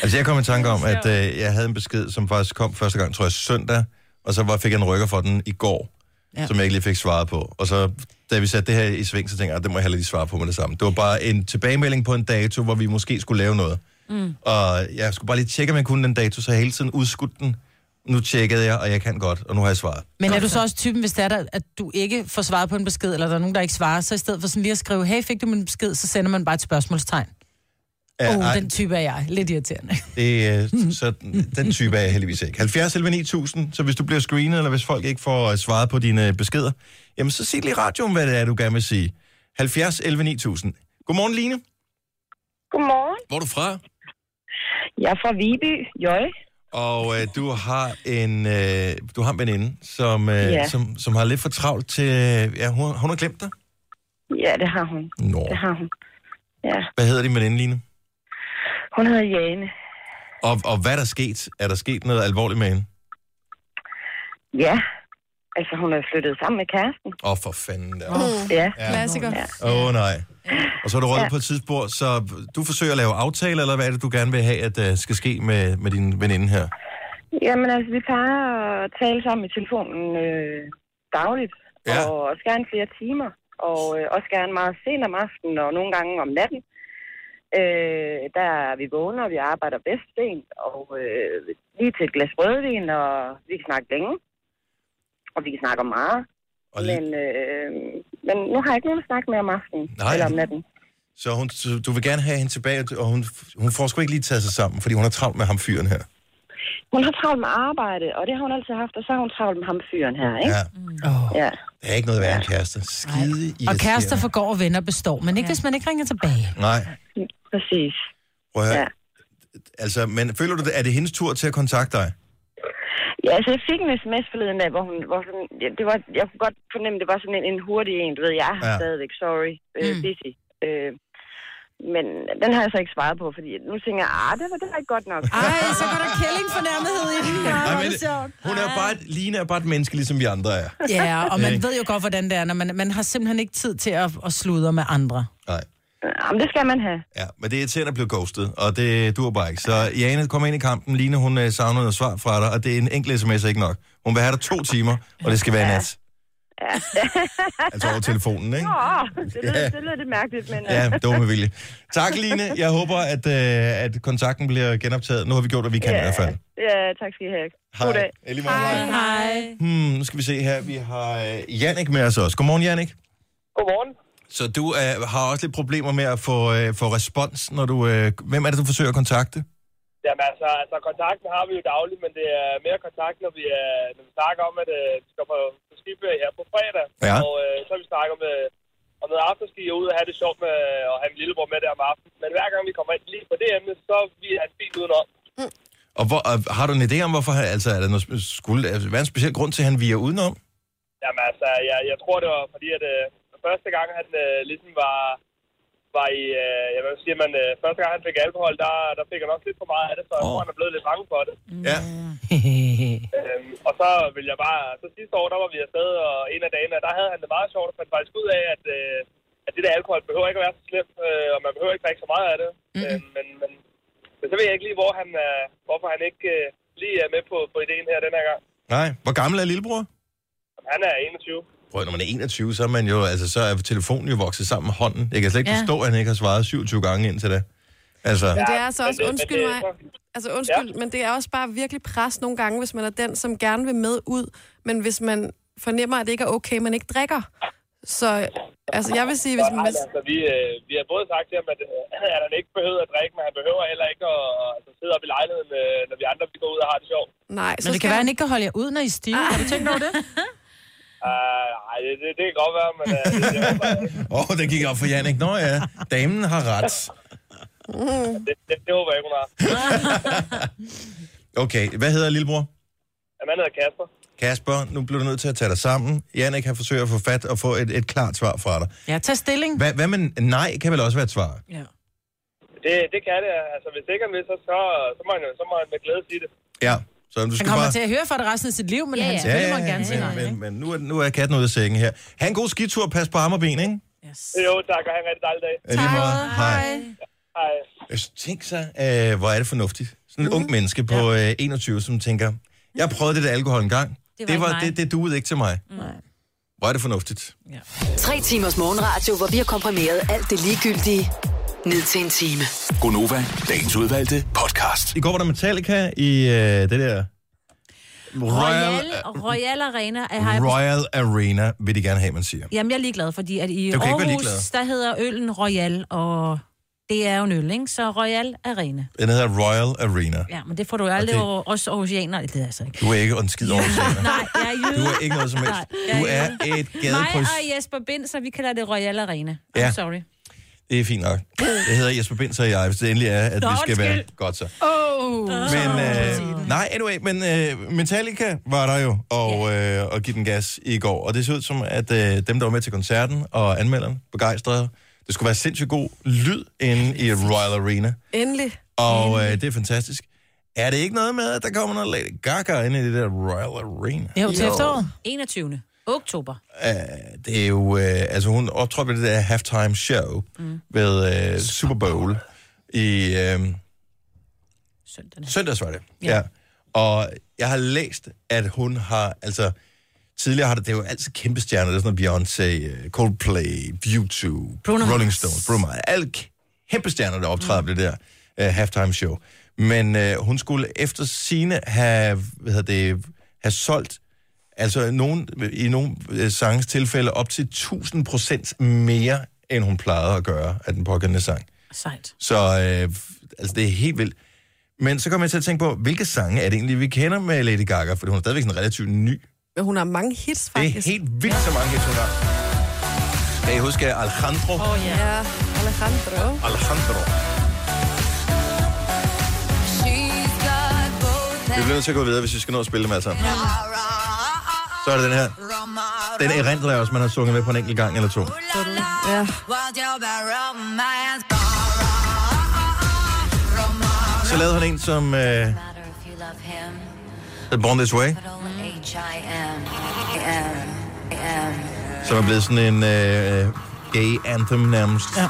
Altså, jeg kom i tanke om, at jeg havde en besked, som faktisk kom første gang, tror jeg, søndag, og så fik jeg en rykker for den i går, som jeg ikke lige fik svaret på. Og så, da vi satte det her i sving, så tænkte jeg, at det må jeg heller lige svare på med det samme. Det var bare en tilbagemelding på en dato, hvor vi måske skulle lave noget. Og jeg skulle bare lige tjekke, om jeg kunne den dato, så jeg hele tiden udskudt den. Nu tjekkede jeg, og jeg kan godt, og nu har jeg svaret. Men er du så også typen, hvis det er der, at du ikke får svaret på en besked, eller der er nogen, der ikke svarer, så i stedet for sådan lige at skrive, hey, fik du min besked, så sender man bare et spørgsmålstegn. Den type er jeg. Lidt irriterende. Så den type er jeg heldigvis ikke. 70 11 9000, så hvis du bliver screenet, eller hvis folk ikke får svaret på dine beskeder, jamen så sig lige i radioen, hvad det er, du gerne vil sige. 70 11 9000. Godmorgen, Line. Godmorgen. Hvor er du fra? Jeg er fra Viby, Jøj. Og du har en veninde, som har lidt for travlt til... Ja, hun har glemt dig? Ja, det har hun. Nå. Det har hun. Ja. Hvad hedder din veninde, Line? Hun hedder Jane. Og hvad er der sket? Er der sket noget alvorligt med hende? Ja. Altså, hun er flyttet sammen med kæresten. For fanden der. Ja. Klassiker. Nej. Og så er du røget på et tidspunkt, så du forsøger at lave aftaler, eller hvad er det, du gerne vil have, at skal ske med din veninde her? Jamen altså, vi plejer at tale sammen i telefonen dagligt, og også gerne flere timer, og også gerne meget sent om aftenen, og nogle gange om natten. Der er vi vågne, og vi arbejder bedst sent, og lige til et glas rødvin, og vi kan snakke længe, og vi kan snakke om meget. Men nu har jeg ikke nogen at snakke med om aftenen, eller om natten. Så du vil gerne have hende tilbage, og hun får sgu ikke lige taget sig sammen, fordi hun har travlt med ham fyren her. Hun har travlt med arbejde, og det har hun altid haft, og så har hun travlt med ham fyren her, ikke? Ja. Det er ikke noget værre en kæreste. Skide irriterende. Og kærester forgår, og venner består, men ikke hvis man ikke ringer tilbage. Nej. Præcis. Prøv at høre. Altså, men føler du det, er det hendes tur til at kontakte dig? Ja, altså jeg fik en sms forleden dag, hvor sådan, jeg kunne godt fornemme, det var sådan en hurtig en, du ved, jeg er stadigvæk, sorry, busy. Men den har jeg så ikke svaret på, fordi nu tænker jeg, det var ikke godt nok. Så går der kællingfornærmethed i den. Line er bare et menneske, ligesom vi andre er. Ja, og man ved jo godt, hvordan det er, når man har simpelthen ikke tid til at sludre med andre. Nej. Jamen, det skal man have. Ja, men det er irriterende at blive ghostet, og det duer bare ikke. Så Jane kommer ind i kampen. Line, hun savner noget svar fra dig, og det er en enkelt sms ikke nok. Hun vil have dig 2 timer, og det skal være nat. Ja. Altså over telefonen, ikke? Det lyder lidt mærkeligt, men... Ja, det var med vilje. Tak, Line. Jeg håber, at kontakten bliver genoptaget. Nu har vi gjort, hvad vi kan i hvert fald. Ja, tak skal I have. God dag. Hej. Nu skal vi se her. Vi har Jannik med os også. Godmorgen, Jannik. Godmorgen. Så du har også lidt problemer med at få respons, når du... hvem er det, du forsøger at kontakte? Jamen altså kontakten har vi jo dagligt, men det er mere kontakt, når vi snakker om, at vi skal på skiferie her på fredag. Ja. Og så har vi snakket om noget afterski og ud og have det sjovt med at have min lillebror med der om aftenen. Men hver gang vi kommer ind lige på det emne, så er vi fint udenom. Og har du en idé om, hvorfor er der noget hvad er en speciel grund til, at han viger udenom? Jamen altså, jeg tror det var fordi, at første gang han ligesom var i, første gang han fik alkohol, der fik han også lidt for meget af det, så jeg tror, han er blevet lidt bange for det. Ja. Og så vil jeg bare, så sidste år, der var vi afsted, og en af dagene, der havde han det meget sjovt, og fandt faktisk ud af, at det der alkohol behøver ikke at være så slemt, og man behøver ikke drikke så meget af det. Men så ved jeg ikke lige, hvorfor han ikke lige er med på ideen her den her gang. Nej. Hvor gammel er lillebror? Han er 21. Når man er 21, så er man jo, altså så er telefonen jo vokset sammen med hånden. Jeg kan slet ikke forstå, at han ikke har svaret 27 gange indtil det. Altså. Men det er altså også, undskyld, men det er også bare virkelig pres nogle gange, hvis man er den, som gerne vil med ud, men hvis man fornemmer, at det ikke er okay, man ikke drikker. Så altså, jeg vil sige, hvis man... Altså, vi har både sagt til ham, at han ikke behøver at drikke, men han behøver heller ikke at sidde op i lejligheden, når vi andre går ud og har det sjovt. Nej, men det kan være, at han ikke kan holde jer ud, når I er stive. Har du tænkt over det? Nej, det kan godt være, men... det gik op for Jannik. Nå ja, damen har ret. Det håber jeg ikke, hun har. Okay, hvad hedder lillebror? Han hedder Kasper. Kasper, nu bliver du nødt til at tage dig sammen. Jannik har forsøgt at få fat og få et klart svar fra dig. Ja, tag stilling. Hvad med nej kan vel også være et svar? Ja. Det kan det. Altså, hvis ikke han vil, så må han med glæde sige det. Ja. Så du skal han kommer til at høre for det resten af sit liv, men han selvfølgelig må gerne sige nej. Men nu er katten ude af sækken her. Ha' en god skitur, pas på arm og ben, ikke? Yes. Jo, tak, og have en rigtig dejlig dag. Tak. Hej. Hej. Tænk sig, hvor er det fornuftigt. Sådan en ung menneske på 21, som tænker, jeg prøvede det der alkohol en gang. Det duede ikke til mig. Hvor er det fornuftigt. Ja. 3 timers morgenradio, hvor vi har komprimeret alt det ligegyldige ned til en time. Gonova, dagens udvalgte podcast. I går var der Metallica i det der... Royal Arena. Royal Arena vil de gerne have, man siger. Jamen, jeg er ligeglad, fordi at i Aarhus, der hedder øllen Royal, og det er jo en øl, ikke? Så Royal Arena. Den hedder Royal Arena. Ja, men det får du jo aldrig også aarhusianer. Det er altså ikke. Du er ikke en skid aarhusianer. Nej, jeg er jøde. Du er ikke noget som helst. Du er et gadekryds. Mig og Jesper Bind, så vi kalder det Royal Arena. Ja. Sorry. Det er fint nok. Det hedder Jesper Bind, så jeg, hvis det endelig er, at vi skal være godt så. Men Metallica var der jo, og give den gas i går. Og det ser ud som, at dem, der var med til koncerten og anmelderen, begejstrede. Det skulle være sindssygt god lyd inde i Royal Arena. Endelig. Og det er fantastisk. Er det ikke noget med, at der kommer noget Lady Gaga inde i det der Royal Arena? Jo, til efteråret. 21. oktober. Det er jo... altså, hun optrådte ved det der halftime show ved Super Bowl i... Søndags var det. Ja. Og jeg har læst, at hun har... Altså, tidligere har det jo altid kæmpe stjerner. Det er sådan noget Beyoncé, Coldplay, U2, Rolling Stones, Bruno Mars. Alle kæmpe stjerner, der optræder ved det der halftime show. Men hun skulle efter sine have solgt, altså i nogle sangs tilfælde, op til 1000% mere, end hun plejede at gøre af den pågældende sang. Sejt. Så altså, det er helt vildt. Men så kommer jeg til at tænke på, hvilke sange er det egentlig, vi kender med Lady Gaga? For hun er stadigvæk sådan relativt ny. Men hun har mange hits, faktisk. Det er helt vildt, så mange hits, hun har. Kan I huske Alejandro? Ja, Alejandro. Vi bliver nødt til at gå videre, hvis vi skal nå at spille dem alle sammen. Så er det den her. Den erindrer jeg også, man har sunget med på en enkelt gang eller to. Ja. Så lavede han en, som Born This Way. Som er blevet sådan en gay anthem nærmest. Ja.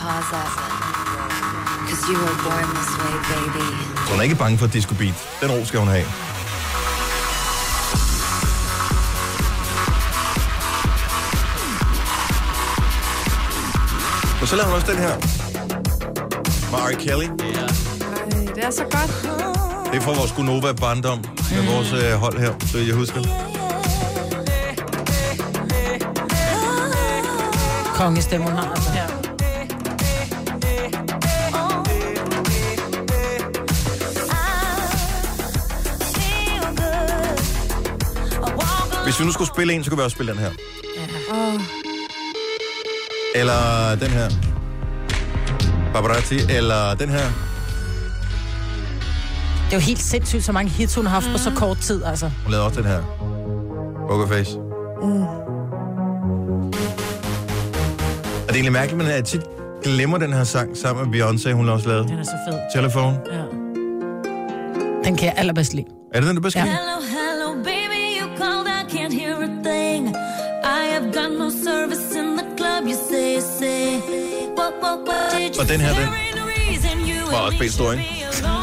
Så hun er ikke bange for disco beat. Den ro skal hun have. Og så laver hun også den her. Mariah Kelly. Det er så godt. Det er fra vores Gonova barndom med vores hold her, så jeg husker. Kongestemme, hun har altså. Ja. Hvis vi nu skulle spille en, så kunne vi også spille den her. Eller den her. Paparazzi, eller den her. Det er jo helt sindssygt, så mange hits hun har haft på så kort tid, altså. Hun lavede også den her. Pokerface. Og det er egentlig mærkeligt, men jeg tit glemmer den her sang sammen med Beyoncé, hun har også lavet. Den er så fed. Telefon. Ja. Den kan jeg allerbedst lide. Er det den, du bedst kan lide? Hello, baby, you called, I can't hear a thing. I have got no service in the club, you say. Og den her, den var også pænt stor, ikke?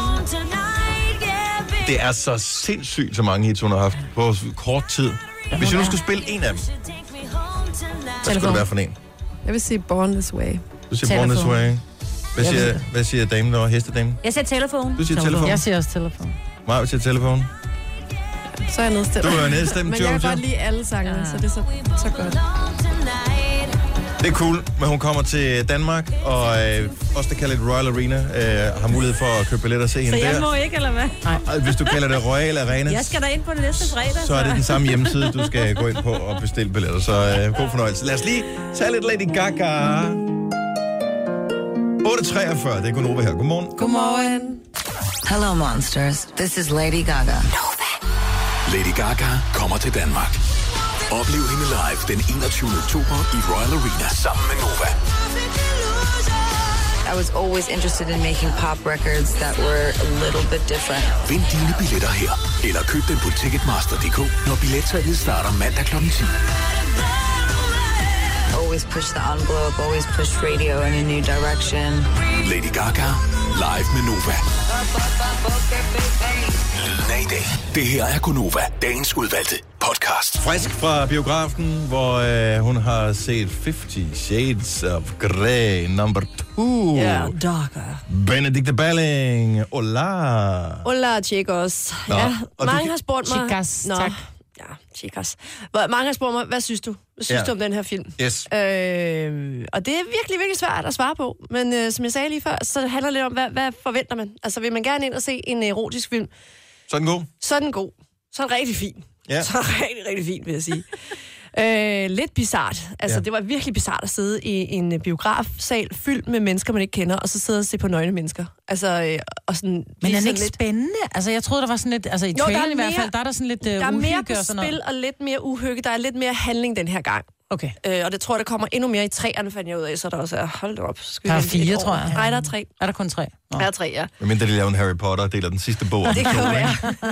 Det er så sindssygt, så mange hits, hun har haft på kort tid. Hvis jeg nu skulle spille en af dem, hvad skulle det være for en? Jeg vil sige Born This Way. Du siger Born This Way. Hvad siger damen der? Hestedamen? Jeg siger telefon. Du siger telefon. Jeg siger også telefon. Maja siger telefon. Så er jeg nedstemt. Du er nedstemt, men jeg kan godt lide alle sangene, så det er så godt. Det er cool, men hun kommer til Danmark, og også der kalder det Royal Arena, har mulighed for at købe billetter og se hende der. Så jeg må ikke, eller hvad? Nej. Hvis du kalder det Royal Arena, jeg skal da ind på det næste fredag. Så er det den samme hjemmeside, du skal gå ind på og bestille billetter. Så god fornøjelse. Lad os lige tage lidt Lady Gaga. 8:43, det er Gunova her. Godmorgen. Godmorgen. Hello monsters, this is Lady Gaga. Lady Gaga kommer til Danmark. Oplev hende live den 21. oktober i Royal Arena sammen med Nova. I was always interested in making pop records that were a little bit different. Vind dine billetter her, eller køb dem på Ticketmaster.dk, når billetsalget starter mandag kl. 10. Always always pushed the envelope, always pushed radio in a new direction. Lady Gaga, live med Nova. Lyden af i dag. Det her er Gunova, dagens udvalgte podcast. Frisk fra biografen, hvor hun har set 50 Shades of Grey number 2. darker. Benedikte Balling. Hola. Hola, chicos. Nå, ja, mange har spurgt mig... Chicas, tak. Ja, chicas. Mange har spurgt mig, hvad synes du? Hvad synes du om den her film? Yes. Og det er virkelig, virkelig svært at svare på. Men som jeg sagde lige før, så handler det lidt om, hvad forventer man? Altså, vil man gerne ind og se en erotisk film? Så er den god? Så er den god. Så er den rigtig fin. Ja. Så er den rigtig, rigtig fin, vil jeg sige. Lidt bizart. Altså, det var virkelig bizart at sidde i en biografsal fyldt med mennesker, man ikke kender, og så sidde og se på nøgne mennesker. Altså, og sådan... Men er den ikke lidt spændende? Altså, jeg troede, der var sådan lidt... Altså, i traileren i hvert fald, der er der sådan lidt der er mere på og sådan spil og lidt mere uhygge. Der er lidt mere handling den her gang. Okay. Og det tror jeg, der kommer endnu mere i 3'erne, fandt jeg ud af, så der også er... Hold da op. Der er 4, tror jeg. Nej, der er 3. Er der kun 3? Der er 3, ja. Men mindre de laver en Harry Potter og deler den sidste bog om det kan være.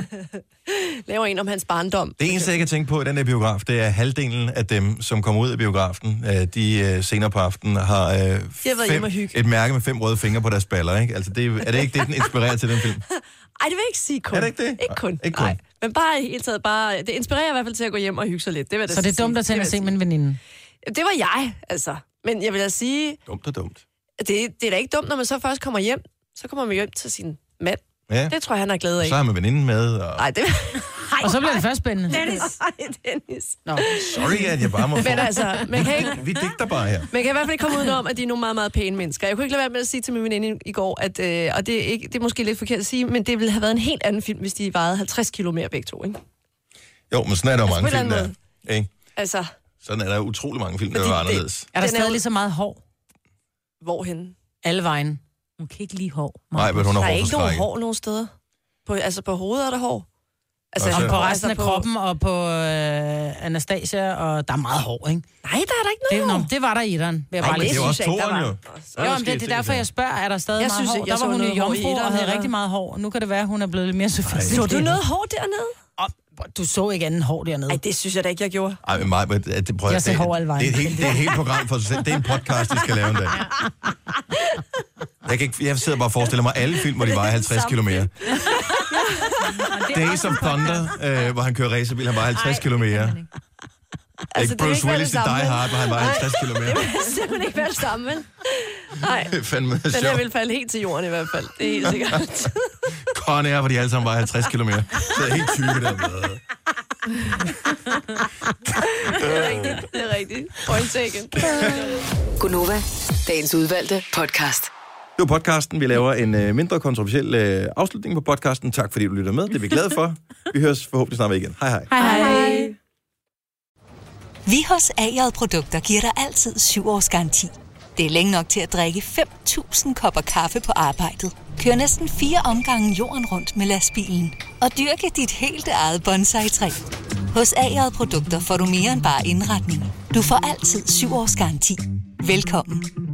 Laver en om hans barndom. Det eneste, jeg kan tænke på i den der biograf, det er halvdelen af dem, som kommer ud af biografen, de senere på aftenen har et mærke med 5 røde fingre på deres baller, ikke? Altså, er det ikke det, den inspirerer til den film? Ej, det vil jeg ikke sige kun. Er det ikke det? Ikke kun. Ikke kun. Nej. Men bare i hele taget, det inspirerer i hvert fald til at gå hjem og hygge sig lidt. Det så det er dumt at tage og se med en veninde? Det var jeg, altså. Men jeg vil da sige... Dumt og dumt. Det er da ikke dumt, når man så først kommer hjem. Så kommer man hjem til sin mand. Ja. Det tror jeg, han er glad af. Så har man veninden med. Og... Ej, det... og så bliver det først spændende. Dennis. No. Sorry, at jeg bare må få... Men altså, man kan ikke... Vi digter bare her. Man kan i hvert fald ikke komme udenom, at de er nogle meget, meget pæne mennesker. Jeg kunne ikke lade være med at sige til min veninde i går, at, og det er måske lidt forkert at sige, men det ville have været en helt anden film, hvis de vejede 50 kilo mere begge to, ikke? Jo, men sådan er der jo mange film der. Ikke? Altså... Sådan er der utrolig mange film, der var anderledes. Er der stadig lige så meget hår? Hvorhenne? Alle vejen. Hun kan ikke lide hår. Nej, men hun har hår. Der er ikke nogen hår nogen steder. På hovedet er der hår. Altså, på resten af kroppen og på Anastasia, og der er meget hår, ikke? Nej, der er der ikke noget hår. Det var der i den. Det er jo også toren, jo. Jo, men det er derfor, jeg spørger, er der stadig meget hår? Der var hun i jomfru og havde rigtig meget hår. Nu kan det være, at hun er blevet lidt mere sofistikeret. Så du noget hår dernede? Du så ikke anden hår dernede. Nej, det synes jeg da ikke, jeg gjorde. Ej, men mig, jeg ser hår alle vejen. Det er et helt program for sig selv. Det er en podcast, de skal lave en dag. Jeg sidder bare og forestiller mig alle film, hvor de vejer 50 km. Days of Thunder, hvor han kører racerbil, han vejer 50 km. Altså, Bruce Willis i Die Hard, hvor han vejer 50 km. Det vil simpelthen ikke være det samme, vel? Nej, den her vil falde helt til jorden i hvert fald. Det er helt sikkert. Con Air, hvor de alle sammen vejer 50 km. Så er helt tykke der. Det er rigtigt. Point taken. Gunova, dagens udvalgte podcast. Det var podcasten. Vi laver en mindre kontroversiel afslutning på podcasten. Tak fordi du lytter med. Det er vi glade for. Vi høres forhåbentlig snart igen. Hej hej. Hej hej. Vi hos A-J Produkter giver dig altid 7 års garanti. Det er længe nok til at drikke 5.000 kopper kaffe på arbejdet. Kør næsten 4 omgange jorden rundt med lastbilen. Og dyrke dit helt eget bonsai-træ. Hos A-J Produkter får du mere end bare indretning. Du får altid 7 års garanti. Velkommen.